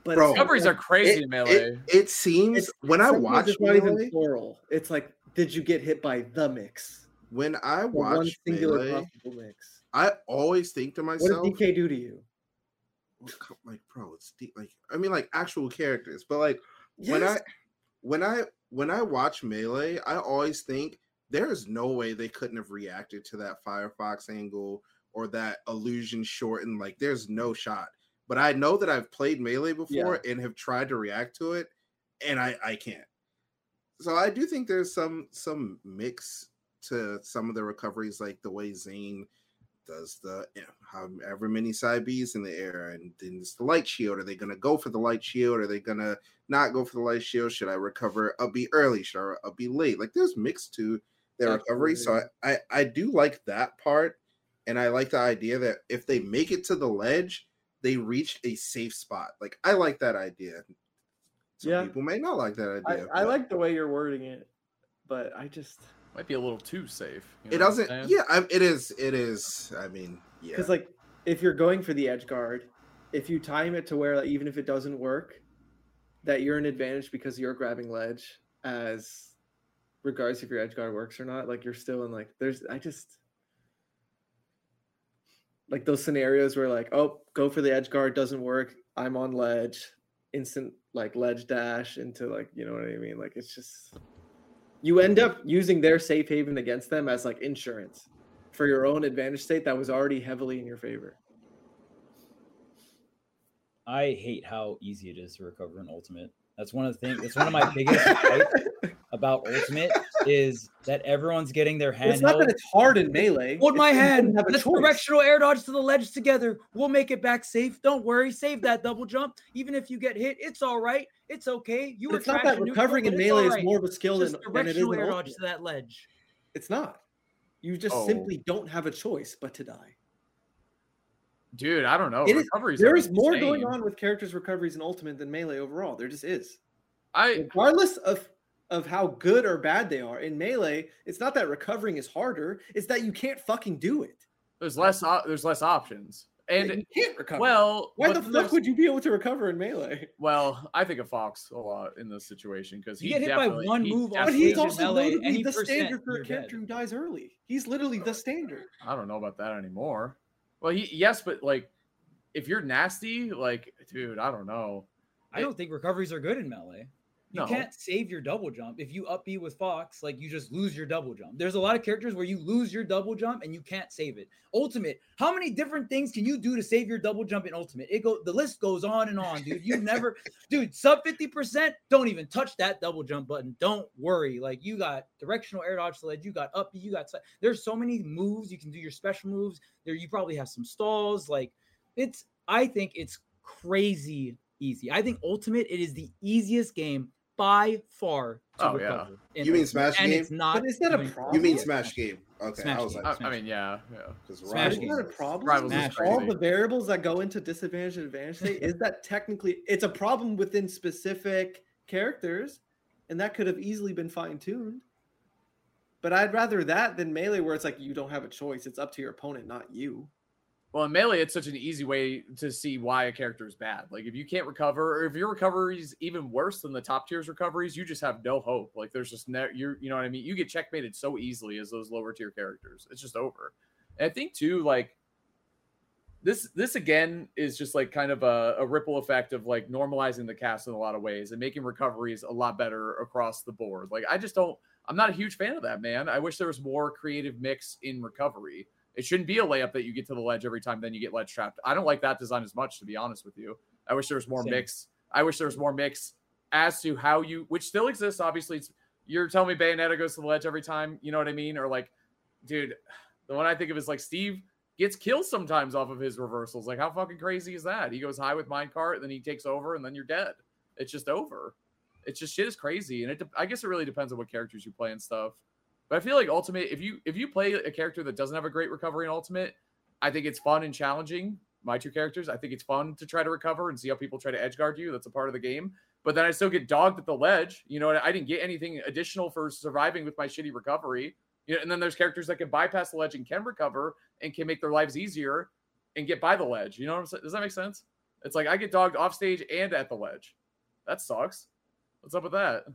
A: But
B: Bro,
A: it's
C: Recoveries
A: like-
C: are crazy
B: It,
C: in Melee.
B: it, it seems
A: it's-
B: when I
A: sometimes
B: watch
A: it's not even
B: Melee,
A: plural. It's like, did you get hit by the mix?
B: when I
A: Or one
B: watch
A: singular
B: Melee,
A: possible mix.
B: I always think to
A: What
B: myself,
A: did D K do to you?
B: like, bro, it's deep, like I mean, like actual characters, but like when I
A: Yes.
B: when I when I watch Melee, I always think there is no way they couldn't have reacted to that Firefox angle or that illusion shorten. Like, there's no shot. But I know that I've played Melee before and have tried to react to it, and I I can't. So I do think there's some some mix to some of the recoveries, like the way Zane does the, you know, however many side Bs in the air, and then it's the light shield. Are they going to go for the light shield? Are they going to not go for the light shield? Should I recover a B early? Should I be late? Like, there's mix to their recovery. So I, I, I do like that part. And I like the idea that if they make it to the ledge, they reach a safe spot. Like, I like that idea. Some
A: Yeah.
B: people may not like that
A: I,
B: idea.
A: I
B: but
A: like the way you're wording it, but I just
C: Might be a little too safe. you
B: it
C: know what I'm
B: doesn't.
C: saying?
B: Yeah, I, it is. It is. I mean, yeah.
A: because like if you're going for the edge guard, if you time it to where like, even if it doesn't work, that you're an advantage because you're grabbing ledge, as regardless if your edge guard works or not. Like you're still in like there's I just like those scenarios where like oh go for the edge guard doesn't work, I'm on ledge, instant like ledge dash into like you know what I mean. Like it's just you end up using their safe haven against them as like insurance for your own advantage state that was already heavily in your favor.
D: I hate how easy it is to recover an ultimate. That's one of the things. That's one of my biggest gripes about ultimate is that everyone's getting their hand
A: It's not
D: held.
A: that it's hard in Melee.
D: Hold
A: it's
D: my
A: that you
D: hand.
A: don't have a
D: Let's
A: choice.
D: directional air dodge to the ledge together. We'll make it back safe. Don't worry. Save that double jump. Even if you get hit, it's all right. It's okay. You
A: But
D: were
A: it's not
D: trash
A: that
D: and neutral,
A: recovering in
D: but it's
A: Melee
D: all
A: is
D: right.
A: more of a skill than,
D: Just
A: than it is in
D: directional air dodge
A: Ultimate.
D: to that ledge.
A: It's not. You just
C: Oh.
A: simply don't have a choice but to die.
C: Dude, I don't know.
A: It is-
C: Recoveries
A: There
C: are
A: is more going
C: insane.
A: on with characters' recoveries in Ultimate than Melee overall. There just is.
C: I
A: Regardless of, of how good or bad they are, in Melee, it's not that recovering is harder, it's that you can't fucking do it.
C: there's less op- there's less options. And
A: you can't recover.
C: well,
A: why
C: but
A: the
C: then
A: fuck
C: there's-
A: would you be able to recover in Melee?
C: Well, I think of Fox a lot in this situation because
D: You
C: he
D: get hit by
C: definitely-
D: one
C: he
D: move on
A: But
D: stage
A: he's
D: in
A: also
D: Melee,
A: notably
D: any
A: the
D: percent,
A: standard for a
D: you're
A: character
D: dead.
A: who dies early. He's literally the standard.
C: I don't know about that anymore. Well, he yes, but like if you're nasty, like dude, I don't know.
D: I don't think recoveries are good in Melee. You
C: No.
D: can't save your double jump. If you up B with Fox, like you just lose your double jump. There's a lot of characters where you lose your double jump and you can't save it. Ultimate, how many different things can you do to save your double jump in Ultimate? It go the list goes on and on, dude. You never, dude, sub fifty percent, don't even touch that double jump button. Don't worry. Like you got directional air dodge to ledge, you got up B, you got si- there's so many moves. You can do your special moves. There, you probably have some stalls. Like it's I think it's crazy easy. I think Ultimate, it is the easiest game by far to
C: Oh, yeah.
D: recover. in
B: You mean
D: Ultimate.
B: Smash
D: and
B: Game?
D: it's not.
A: But is that a
D: even
A: problem?
B: You mean
D: close.
B: Smash Game? Okay,
D: Smash
B: I was
D: Game.
B: like,
C: I, I mean, yeah, yeah.
B: because
D: Smash
A: Isn't
D: Game.
A: that a problem?
C: Rivals
D: is
A: With
C: crazy.
A: all the variables that go into disadvantage and advantage state, is that technically it's a problem within specific characters, and that could have easily been fine-tuned. But I'd rather that than Melee, where it's like you don't have a choice. It's up to your opponent, not you.
C: Well, in Melee, it's such an easy way to see why a character is bad. Like, if you can't recover, or if your recovery is even worse than the top tier's recoveries, you just have no hope. Like, there's just no, you're, you know what I mean? You get checkmated so easily as those lower tier characters. It's just over. And I think too, like, this, this again is just like kind of a, a ripple effect of like normalizing the cast in a lot of ways and making recoveries a lot better across the board. Like, I just don't, I'm not a huge fan of that, man. I wish there was more creative mix in recovery. It shouldn't be a layup that you get to the ledge every time, then you get ledge trapped. I don't like that design as much, to be honest with you. I wish there was more
D: Same.
C: mix. I wish there was more mix as to how you, which still exists. Obviously, it's, you're telling me Bayonetta goes to the ledge every time. You know what I mean? Or like, dude, the one I think of is like Steve gets killed sometimes off of his reversals. Like, how fucking crazy is that? He goes high with minecart, then he takes over, and then you're dead. It's just over. It's just shit is crazy. And it, de- I guess it really depends on what characters you play and stuff. But I feel like Ultimate, if you if you play a character that doesn't have a great recovery in Ultimate, I think it's fun and challenging. My two characters, I think it's fun to try to recover and see how people try to edge guard you. That's a part of the game. But then I still get dogged at the ledge. You know, I didn't get anything additional for surviving with my shitty recovery. You know, and then there's characters that can bypass the ledge and can recover and can make their lives easier and get by the ledge. You know what I'm saying? Does that make sense? It's like I get dogged off stage and at the ledge. That sucks. What's up with that?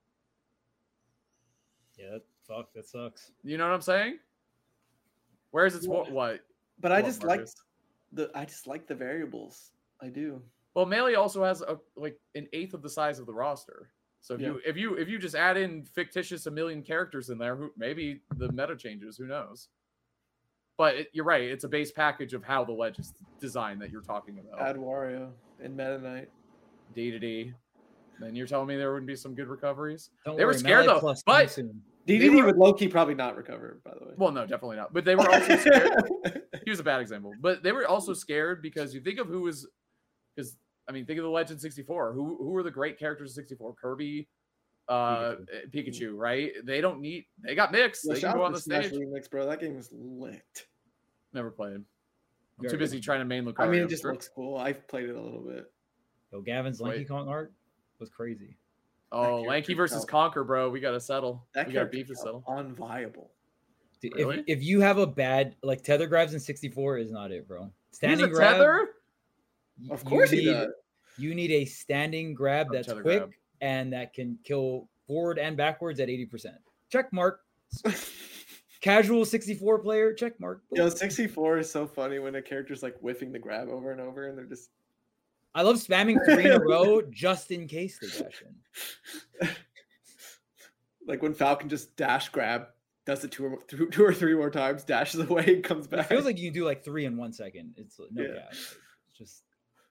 D: Yeah, fuck, that sucks.
C: You know what I'm saying? Whereas it's what? what?
A: But I
C: what,
A: just
C: Marcus?
A: like the I just like the variables. I do.
C: Well, Melee also has a like an eighth of the size of the roster. So if
A: Yeah.
C: you if you if you just add in fictitious a million characters in there, who maybe the meta changes. Who knows? But it, you're right. It's a base package of how the ledge is designed that you're talking about.
A: Add Wario and Meta Knight.
C: D to D. Then you're telling me there wouldn't be some good recoveries?
D: Don't
C: They were
D: worry,
C: scared,
D: Melee
C: though,
D: Plus
C: but-
D: coming soon.
A: D
C: They
A: D D
C: were-
A: would low-key probably not recover, by the way.
C: Well, no, definitely not. But they were also scared. He was a bad example. But they were also scared because you think of who was, because I mean, think of the Legend sixty-four. Who who were the great characters in sixty-four? Kirby, uh, Pikachu, Pikachu right? They don't need. They got mixed.
A: Yeah,
C: They
A: shout
C: can go
A: out
C: on
A: to
C: the
A: Smash
C: stage.
A: Remix, bro. That game was lit.
C: Never played. I'm
D: Very
C: too busy
D: good.
C: trying to main Lucario.
A: I mean, it just
C: Sure.
A: looks cool. I've played it a little bit.
D: Yo, Gavin's Lanky
C: Wait.
D: Kong art was crazy.
C: Oh,
A: character
C: Lanky versus
A: felt-
C: Conquer, bro. We gotta settle.
A: That
C: we got
A: character
C: beef to settle.
A: felt unviable.
D: Dude,
C: Really?
D: if, if you have a bad like tether grabs in sixty-four is not it, bro.
C: He's
D: Standing
C: a
D: grab.
C: tether.
D: y-
A: Of
D: you
A: course he
D: need-
A: does.
D: You need a standing grab
C: Oh,
D: that's
C: tether
D: quick
C: grab.
D: and that can kill forward and backwards at eighty percent. Check mark. Casual sixty-four player, check mark.
A: Yo, sixty-four is so funny when a character's like whiffing the grab over and over, and they're just
D: I love spamming three in a row just in case they dash in.
A: like when Falcon just dash grab, does it two or two, two or three more times, dashes away, and comes
D: It
A: back.
D: feels like you can do like three in one second. It's no
A: Yeah.
D: cap. It's just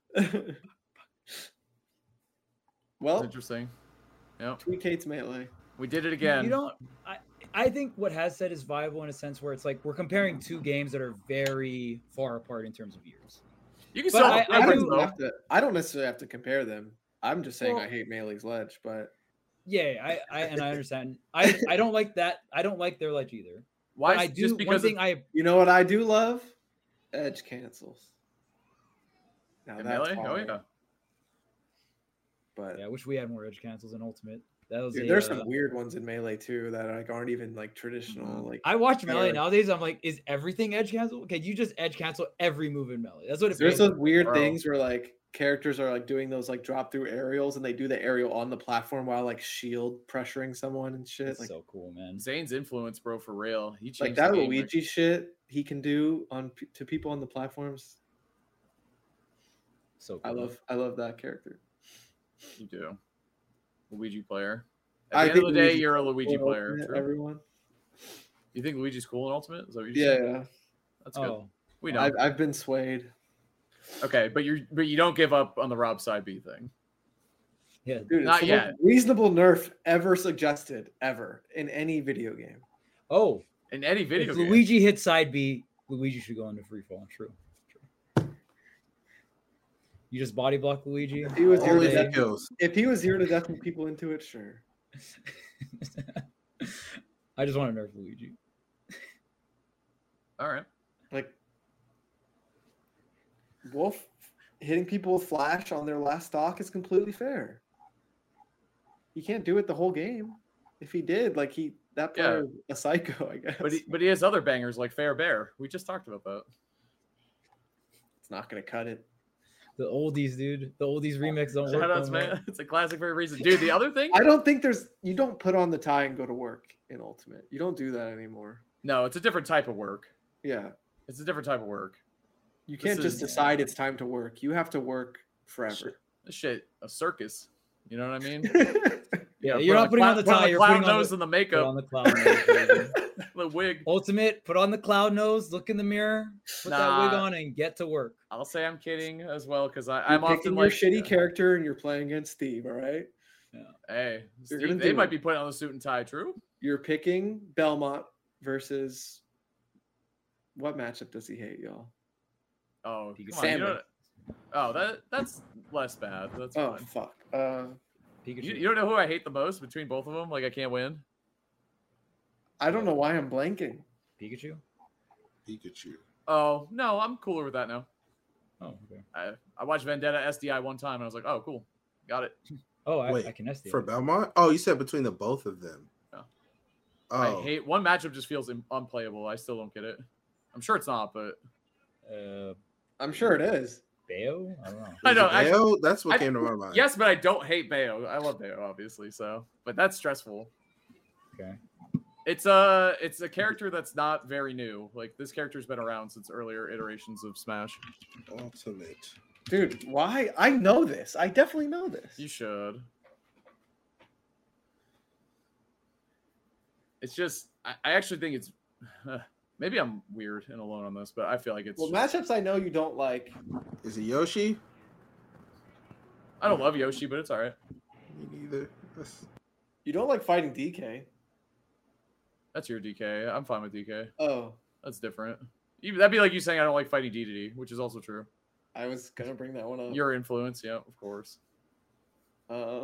A: well,
C: That's interesting. Yeah,
A: tweak hates melee.
C: we did it again.
D: you don't. I I think what has said is viable in a sense where it's like we're comparing two games that are very far apart in terms of years.
C: You can
D: But
C: still
D: I-
C: have
D: I
A: I
C: preference,
A: don't,
C: though.
A: have to, I don't necessarily have to compare them. I'm just saying
D: Well-
A: I hate Melee's ledge, but
D: Yeah, I, I and I understand. I I don't like that. I don't like their ledge either.
C: Why?
D: But I
C: Just
D: do. One
C: because
D: thing
C: it-
D: I
A: you know what I do love? Edge cancels. Now
C: in
A: that's
C: Melee? Oh
A: hard,
C: yeah.
A: but
D: yeah, I wish we had more edge cancels in Ultimate. That was
A: dude,
D: a,
A: there's
D: uh,
A: some weird ones in Melee too that like aren't even like traditional.
C: Mhm.
A: Like
D: I watch Melee
A: Yeah.
D: nowadays. I'm like, is everything edge cancel? Can you just edge cancel every move in Melee? That's what it
A: there's
D: feels
A: those weird
C: Bro.
A: things where like characters are like doing those like drop through aerials and they do the aerial on the platform while like shield pressuring someone and shit.
D: It's
A: Like
D: so cool, man.
C: Zane's influence, bro, for real. He changed
A: like
C: the
A: that
C: game,
A: Luigi shit he can do on p- to people on the platforms.
D: So cool.
A: I love I love that character.
C: You do. Luigi player. At
A: I
C: the end of
A: think
C: the day,
A: Luigi's
C: you're a
A: cool
C: Luigi
A: in
C: player.
A: Ultimate,
C: True.
A: everyone.
C: You think Luigi's cool in Ultimate? Is that what you
A: Yeah,
C: said?
A: yeah.
C: That's good.
D: Oh,
C: We know.
A: I've, I've been swayed.
C: Okay, but you're but you don't give up on the Rob side B thing.
D: yeah.
A: Dude,
C: Not
A: it's the
C: yet.
A: most reasonable nerf ever suggested ever in any video game.
D: Oh,
C: In any video
D: if
C: game.
D: Luigi hits side B, Luigi should go into free fall. True. True. You just body block Luigi.
A: If he was
D: all
A: here to
D: day.
A: death,
B: kills.
A: if he was here to death and people into it, sure.
D: I just want to nerf Luigi.
C: All right.
A: Like Wolf hitting people with flash on their last stock is completely fair. He can't do it the whole game. If he did, like he that
C: Yeah.
A: player is a psycho, I guess.
C: But he, but he has other bangers like Fair Bear. We just talked about that.
A: it's not gonna cut it.
D: The oldies, dude. The oldies remix don't work.
C: Shout outs,
D: no more.
C: man. It's a classic for a reason. Dude, the other thing?
A: I don't think there's you don't put on the tie and go to work in Ultimate. You don't do that anymore.
C: No, it's a different type of work.
A: Yeah.
C: It's a different type of work.
A: You
C: This
A: can't just
C: is-
A: decide it's time to work. You have to work forever.
C: This shit, a circus. You know what I mean?
D: Yeah,
C: You
D: you're
C: know,
D: not putting on the
C: put
D: tie.
C: the
D: You're
C: clown
D: putting on
C: nose
D: the,
C: and the
D: put
C: makeup,
D: on the cloud nose. baby.
C: the wig.
D: Ultimate, put on the cloud nose, look in the mirror, put that wig
C: Nah.
D: on, and get to work.
C: I'll say I'm kidding as well because I'm
A: You're
C: often
A: picking
C: like,
A: your shitty character and you're playing against Steve, all right?
C: hey,
A: You're
C: Steve,
A: gonna
C: they
A: do
C: might
A: it.
C: be putting on the suit and tie. True.
A: You're picking Belmont versus what matchup does he hate, y'all?
C: Oh,
D: Pikachu.
C: come on, you
A: Salmon.
C: don't- oh, that that's less bad. That's
A: Oh
C: fine.
A: fuck. Uh
D: Pikachu.
C: You, you don't know who I hate the most between both of them? Like I can't win.
A: I don't know why I'm blanking.
D: Pikachu?
B: Pikachu.
C: Oh no, I'm cooler with that now.
D: Oh, okay.
C: I I watched Vendetta S D I one time and I was like, oh cool, got it.
D: Oh, I,
B: Wait,
D: I can S D.
B: For Belmont? Oh, you said between the both of them.
C: Yeah.
B: Oh,
C: I hate one matchup just feels im- unplayable. I still don't get it. I'm sure it's not, but
D: uh,
A: I'm sure it is.
D: Bayo? I don't know.
C: I know.
B: Is it
C: Actually,
B: Bayo? That's what
C: I-
B: came to my mind.
C: yes, but I don't hate Bayo. I love Bayo, obviously. So, but that's stressful.
D: Okay.
C: It's a it's a character that's not very new. Like this character's been around since earlier iterations of Smash.
B: Ultimate.
A: Dude, why? I know this. I definitely know this.
C: You should. It's just I, I actually think it's uh, maybe I'm weird and alone on this, but I feel like it's.
A: Well,
C: just-
A: matchups I know you don't like.
B: Is it Yoshi?
C: I don't love Yoshi, but it's all right.
B: Me neither. That's-
A: You don't like fighting D K.
C: That's your D K. I'm fine with D K.
A: Oh,
C: That's different. Even, that'd be like you saying I don't like fighting D D D, which is also true.
A: I was gonna bring that one up.
C: Your influence, yeah, of course.
A: Uh,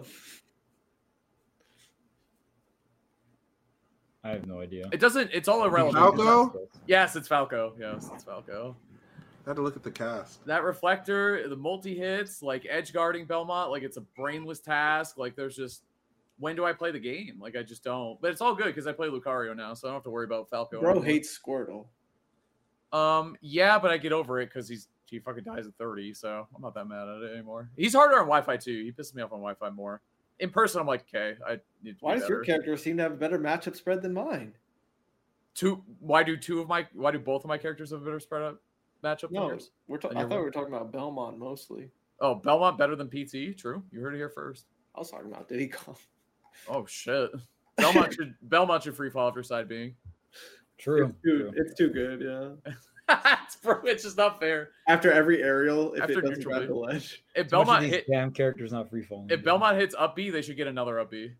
D: I have no idea.
C: It doesn't. It's all irrelevant.
B: Falco?
C: Yes, it's Falco. Yes, it's Falco.
B: I had to look at the cast.
C: That reflector, the multi hits, like edge guarding Belmont, like it's a brainless task. Like there's just when do I play the game? Like I just don't. But it's all good because I play Lucario now, so I don't have to worry about Falco.
A: bro
C: anymore.
A: hates Squirtle.
C: Um, yeah, but I get over it because he's he fucking dies at thirty, so I'm not that mad at it anymore. He's harder on Wi-Fi too. He pisses me off on Wi-Fi more. In person, I'm like, okay, I need to.
A: Why
C: be
A: does your
C: better.
A: character seem to have a better matchup spread than mine?
C: Two? Why do two of my? Why do both of my characters have a better spread up matchup? than
A: No,
C: yours?
A: we're. Ta-
C: And
A: I
C: your
A: thought we
C: one?
A: were talking about Belmont mostly.
C: Oh, Belmont better than P T. True, you heard it here first.
A: I was talking about Diddy Kong.
C: Oh shit, Belmont should Belmont should free fall after side being.
D: True.
A: It's too,
D: true.
A: it's too good, yeah.
C: it's, bro, it's just not fair.
A: After every aerial, if
C: After
A: it doesn't
C: neutral
A: grab
C: beam.
A: the ledge.
C: If
D: So much of
C: Belmont
D: these
C: hit,
D: damn characters not free falling.
C: if Belmont hits up B, they should get another up B.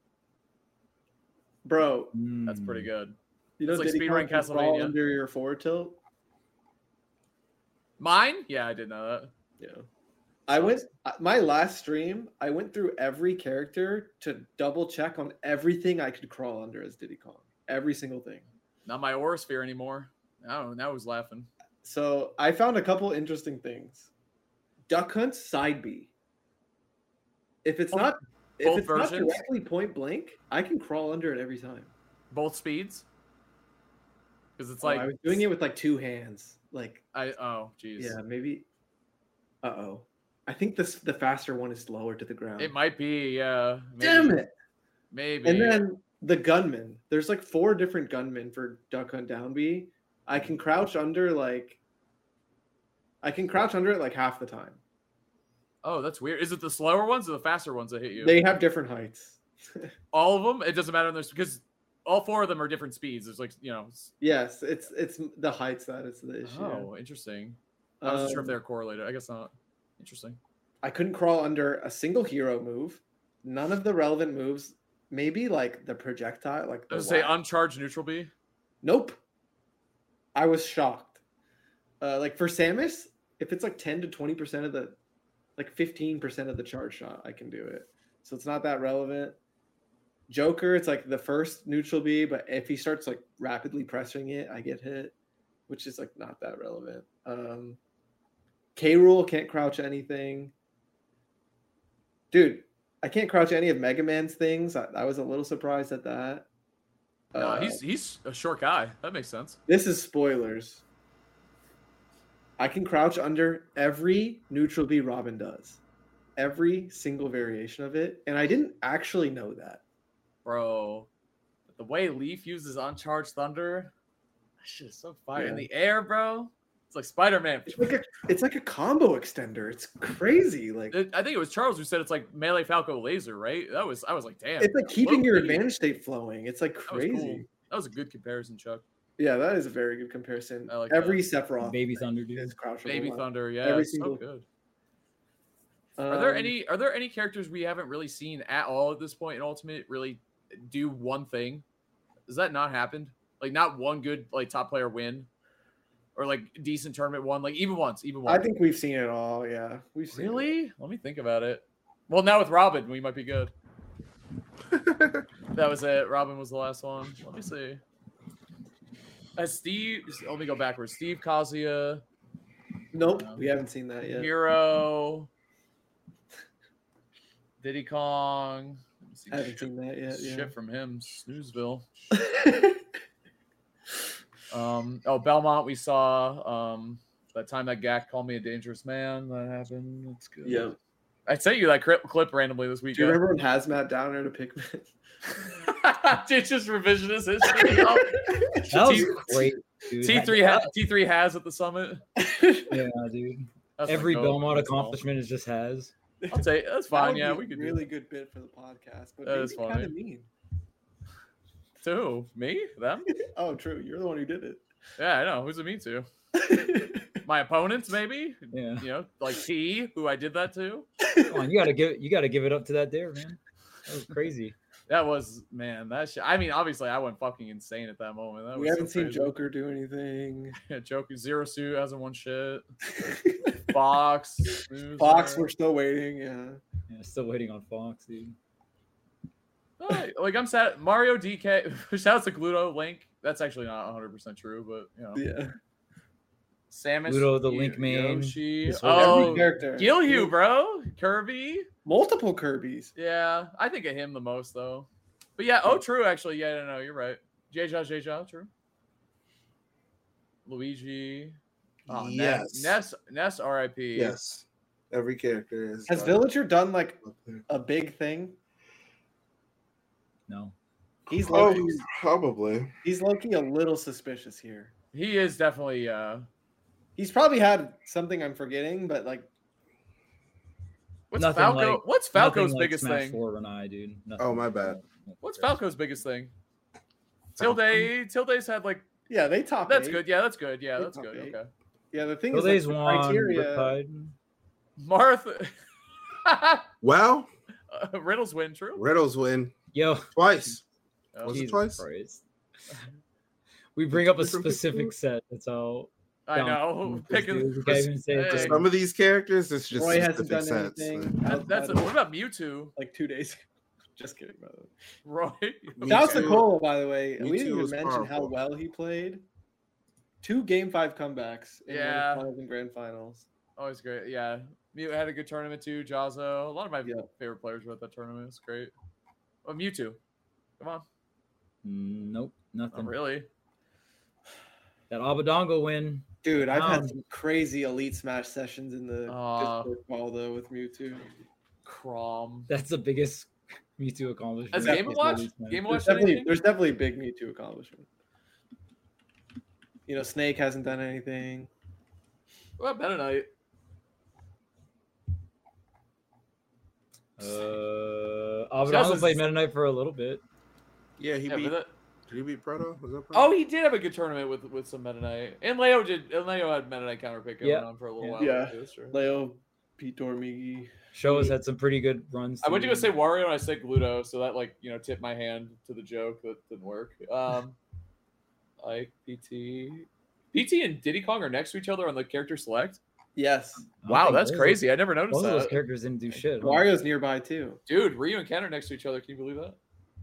A: Bro,
C: That's pretty good.
A: you know
C: It's like
A: Diddy
C: speedrun
A: Kong can crawl
C: Castlevania.
A: under your forward tilt?
C: Mine? Yeah, I did know that.
A: Yeah. I went my last stream, I went through every character to double check on everything I could crawl under as Diddy Kong. Every single thing.
C: Not my aura sphere anymore. I don't know. Now who's laughing?
A: So I found a couple interesting things. Duck Hunt side B. If it's
C: Both-
A: not if
C: both
A: it's not
C: versions?
A: directly point blank, I can crawl under it every time.
C: Both speeds? Because it's
A: Oh,
C: like
A: I was doing it with like two hands. Like
C: I oh jeez.
A: yeah, maybe uh oh. I think this the faster one is lower to the ground.
C: It might be, yeah. Maybe,
A: Damn it.
C: Maybe.
A: And then the gunman. There's like four different gunmen for Duck Hunt down B. I can crouch under like I can crouch under it like half the time.
C: oh, that's weird. Is it the slower ones or the faster ones that hit you?
A: They have different heights.
C: all of them? It doesn't matter. There's because all four of them are different speeds. There's like you know. s-
A: Yes, it's it's the heights that is the issue.
C: Oh, interesting. I wasn't sure if
A: Um,
C: they're correlated. I guess not. Interesting.
A: I couldn't crawl under a single hero move. None of the relevant moves. Maybe like the projectile, like
C: I
A: the
C: was gonna say
A: whack.
C: uncharged neutral B.
A: Nope. I was shocked. Uh, like for Samus, if it's like ten to twenty percent of the, like fifteen percent of the charge shot, I can do it. So it's not that relevant. Joker, it's like the first neutral B, but if he starts like rapidly pressing it, I get hit, which is like not that relevant. Um, K. Rool can't crouch anything. Dude, I can't crouch any of Mega Man's things. I, I was a little surprised at that.
C: No,
A: Uh,
C: he's he's a short guy. That makes sense.
A: This is spoilers. I can crouch under every neutral B Robin does. Every single variation of it. And I didn't actually know that.
C: Bro, the way Leaf uses uncharged thunder, that shit is so fire in
A: Yeah.
C: the air, bro. It's like Spider Man.
A: It's like a it's like a combo extender. It's crazy. Like
C: I think it was Charles who said it's like melee Falco laser, right? That was I was like, damn.
A: it's like keeping your
C: low-key.
A: advantage state flowing. It's like
C: That was
A: crazy.
C: cool. That was a good comparison, Chuck.
A: Yeah, that is a very good comparison.
C: I like
A: Every Sephiroth
D: Baby Thunder, dude.
A: is crouchable.
C: Baby
A: now.
C: Thunder, yeah,
A: Every
C: it's
A: single-
C: so good. Are there
A: Um,
C: any are there any characters we haven't really seen at all at this point in Ultimate really do one thing? Does that not happen? Like not one good like top player win, or like decent tournament one, like even once, even
A: I
C: once.
A: think we've seen it all. Yeah, we've seen it.
C: Really? Let me think about it. Well, now with Robin, we might be good. That was it. Robin was the last one. Let me see. As Steve, let me go backwards. Steve Kazuya,
A: Nope,
C: Um,
A: we haven't seen that yet.
C: Hero, Diddy Kong. Let me see.
A: I haven't seen that yet.
C: Shit
A: Yeah.
C: from him, Snoozeville. Um, oh, Belmont, we saw. Um, That time that Gak called me a dangerous man, that happened. That's good.
A: Yeah.
C: I sent you that clip, clip randomly this
A: Do you
C: weekend.
A: remember when Hazmat Downer to Pikmin?
C: Dude, just revisionist history. Oh.
D: That was
C: T-
D: great, dude.
C: T three ha- T three has at the summit.
D: Yeah, dude.
C: That's
D: Every
C: my goal.
D: Belmont
C: That's all.
D: accomplishment is just has.
C: I'll take that's
A: That
C: fine.
A: would
C: Yeah,
A: be
C: we
A: a
C: could
A: really
C: do
A: good bit for the podcast, but
C: That
A: maybe
C: is
A: kind
C: funny.
A: of mean.
C: it. Who? Me? Them?
A: Oh, true. You're the one who did it.
C: Yeah, I know. Who's it mean to? My opponents, maybe.
D: Yeah.
C: You know, like T, who I did that to.
D: Come on, you gotta give you gotta give it up to that there, man. That was crazy.
C: That was man. That shit. I mean, obviously, I went fucking insane at that moment. That
A: We
C: was
A: haven't
C: so
A: seen
C: crazy.
A: Joker do anything.
C: Yeah, Joker Zero Suit hasn't won shit. Fox, Snoozer.
A: Fox, we're still waiting. Yeah.
D: Yeah, still waiting on Fox, dude.
C: Oh, like I'm sad. Mario D K. Shout out to Gluto Link. That's actually not one hundred percent true, but you know.
A: Yeah.
C: Samus,
D: Gluto the
C: Yo-
D: Link main.
C: Yoshi.
D: This whole-
C: Oh,
A: Every character.
C: Gilhue, bro. Kirby.
A: Multiple Kirby's.
C: Yeah, I think of him the most though. But yeah, oh, true. Actually, yeah, no, no, you're right. J-Jaw, J-Jaw, true. Luigi. Oh,
B: Yes.
C: Ness, Ness, Ness, R I P.
B: Yes. Every character is.
A: Has
B: uh,
A: Villager done like
B: up there.
A: a big thing?
D: No.
A: He's low
B: Oh, probably.
A: he's low-key a little suspicious here.
C: He is definitely. uh
A: He's probably had something I'm forgetting, but like
C: What's
D: Nothing
C: Falco?
D: like-
C: what's
D: Nothing
C: Falco's
D: like
C: biggest
D: Smash
C: thing?
D: four Renai, dude. Nothing
B: Oh, my
D: like
B: bad.
D: that.
C: What's Falco's biggest thing?
B: Falcon?
C: Tilde. Tilde's had like.
A: yeah, they top
C: That's
A: eight.
C: good. Yeah, that's good. Yeah,
A: They
C: that's
A: top
C: good.
A: eight.
C: Okay.
A: Yeah, the thing
D: Tilde's
A: is like, the
D: one.
A: criteria.
D: Riptide.
C: Martha.
B: Well,
C: uh, Riddles win. True.
B: Riddles win
D: Yo,
B: twice.
C: Oh,
B: Was it
D: Jesus
B: twice?
D: Christ. We bring up a
B: Different
D: specific
B: people?
D: set. That's all.
C: I
D: Down
C: know.
D: this
C: Picking.
D: dude. We can't even say
C: Hey.
D: it.
B: For some of these characters, it's just
A: Roy hasn't
B: specific
A: done
B: sets.
A: anything.
C: That, that's
A: outside
C: what
A: of,
C: about Mewtwo?
A: like two days ago. Just kidding, by the way.
C: Roy.
B: Me
A: Shout out to
B: too.
A: Cole, by the way.
B: Me
A: We didn't
B: too
A: even
B: was
A: mention how
B: powerful.
A: well he played. Two game five comebacks in
C: Yeah.
A: one finals and grand finals.
C: Always great. Yeah. Mew had a good tournament too. Jazzo. A lot of my
A: Yeah.
C: favorite players were at that tournament. It's great. Oh, Mewtwo. Come on.
D: Mm, Nope,
C: Not
D: nothing.
C: really.
D: That Abadongo win.
A: Dude, I've
D: Um,
A: had some crazy Elite Smash sessions in the
C: Aw.
A: Discord call though with Mewtwo.
C: Crom.
D: That's the biggest Mewtwo accomplishment.
C: That's
A: Game
C: Game
A: of
C: and Watch?
D: Release, man.
C: Game and
A: There's
C: Watch
A: definitely,
C: anything?
A: there's definitely big Mewtwo accomplishment. You know, Snake hasn't done anything.
C: What about Meta Knight?
D: Uh,
C: Just
D: Abadongo
C: as-
D: played Meta Knight for a little bit.
B: Yeah, he
C: Yeah,
B: beat.
C: but that-
B: Did he beat Proto? Was that Proto?
C: oh, he did have a good tournament with with some Meta Knight. And Leo did. And Leo had Meta Knight counter pick going
D: Yeah.
C: on for a little
D: Yeah.
C: while.
A: Yeah.
C: too, that's true.
A: Leo, Pete Dormigi.
D: Show has had some pretty good runs.
C: I went to
D: too.
C: go say Wario and I said Gluto, so that like you know tipped my hand to the joke that didn't work. Um, like P T, P T and Diddy Kong are next to each other on the character select.
A: Yes.
D: I
C: Wow,
D: think
C: that's
D: those-
C: crazy. I never noticed
D: Both of those
C: that.
D: characters didn't do shit. huh?
A: Wario's nearby too.
C: Dude, Ryu and Ken are next to each other. Can you believe that?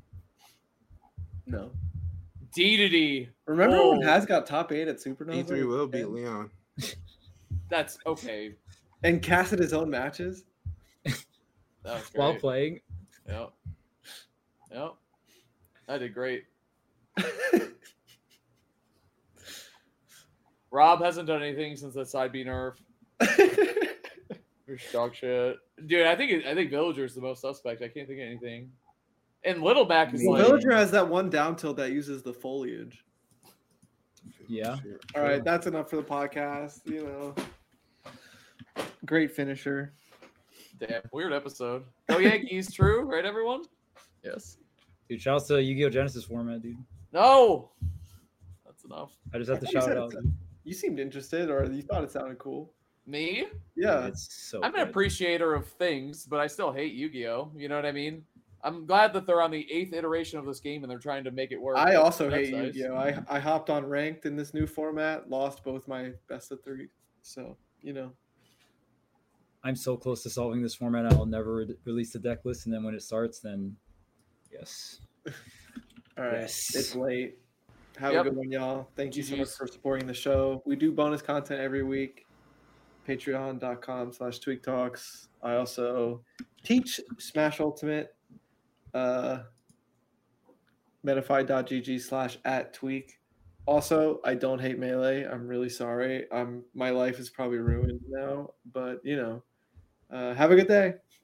A: No.
C: D to D.
A: Remember
C: Whoa.
A: when Has got top eight at Supernova?
B: E three will beat
A: and,
B: Leon.
C: That's okay.
A: and casted his own matches?
C: That was
D: While
C: great.
D: playing.
C: Yep. Yep. I did great. Rob hasn't done anything since that side B nerf. You're dog shit, dude. I think it, I think Villager's the most suspect. I can't think of anything. And Little Mac is
A: Well,
C: like,
A: Villager has that one down tilt that uses the foliage.
D: Yeah.
A: All right, that's enough for the podcast. You know, great finisher.
C: damn weird episode. Go Yankees, true, right, everyone? Yes.
D: Dude, shout out to Yu-Gi-Oh! Genesis format, dude.
C: No. That's enough.
D: I just have
A: I
D: to
A: thought you
D: shout
A: said
D: it out.
A: so.
D: dude.
A: You seemed interested, or you thought it sounded cool.
C: Me?
A: Yeah.
D: It's so
C: I'm an
D: good.
C: appreciator of things, but I still hate Yu-Gi-Oh. You know what I mean? I'm glad that they're on the eighth iteration of this game and they're trying to make it work.
A: I also
C: That's
A: hate
C: nice.
A: Yu-Gi-Oh. I I hopped on ranked in this new format, lost both my best of three. So you know,
D: I'm so close to solving this format. I'll never re- release the deck list, and then when it starts, then yes.
A: all right,
D: Yes.
A: it's late. Have
C: Yep.
A: a good one, y'all. Thank you so much
C: G Gs.
A: for supporting the show. We do bonus content every week. Patreon.com slash Tweak Talks. I also teach Smash Ultimate. Uh, Metafy.gg slash at Tweak. Also, I don't hate Melee. I'm really sorry. Um, my life is probably ruined now, but you know, uh, have a good day.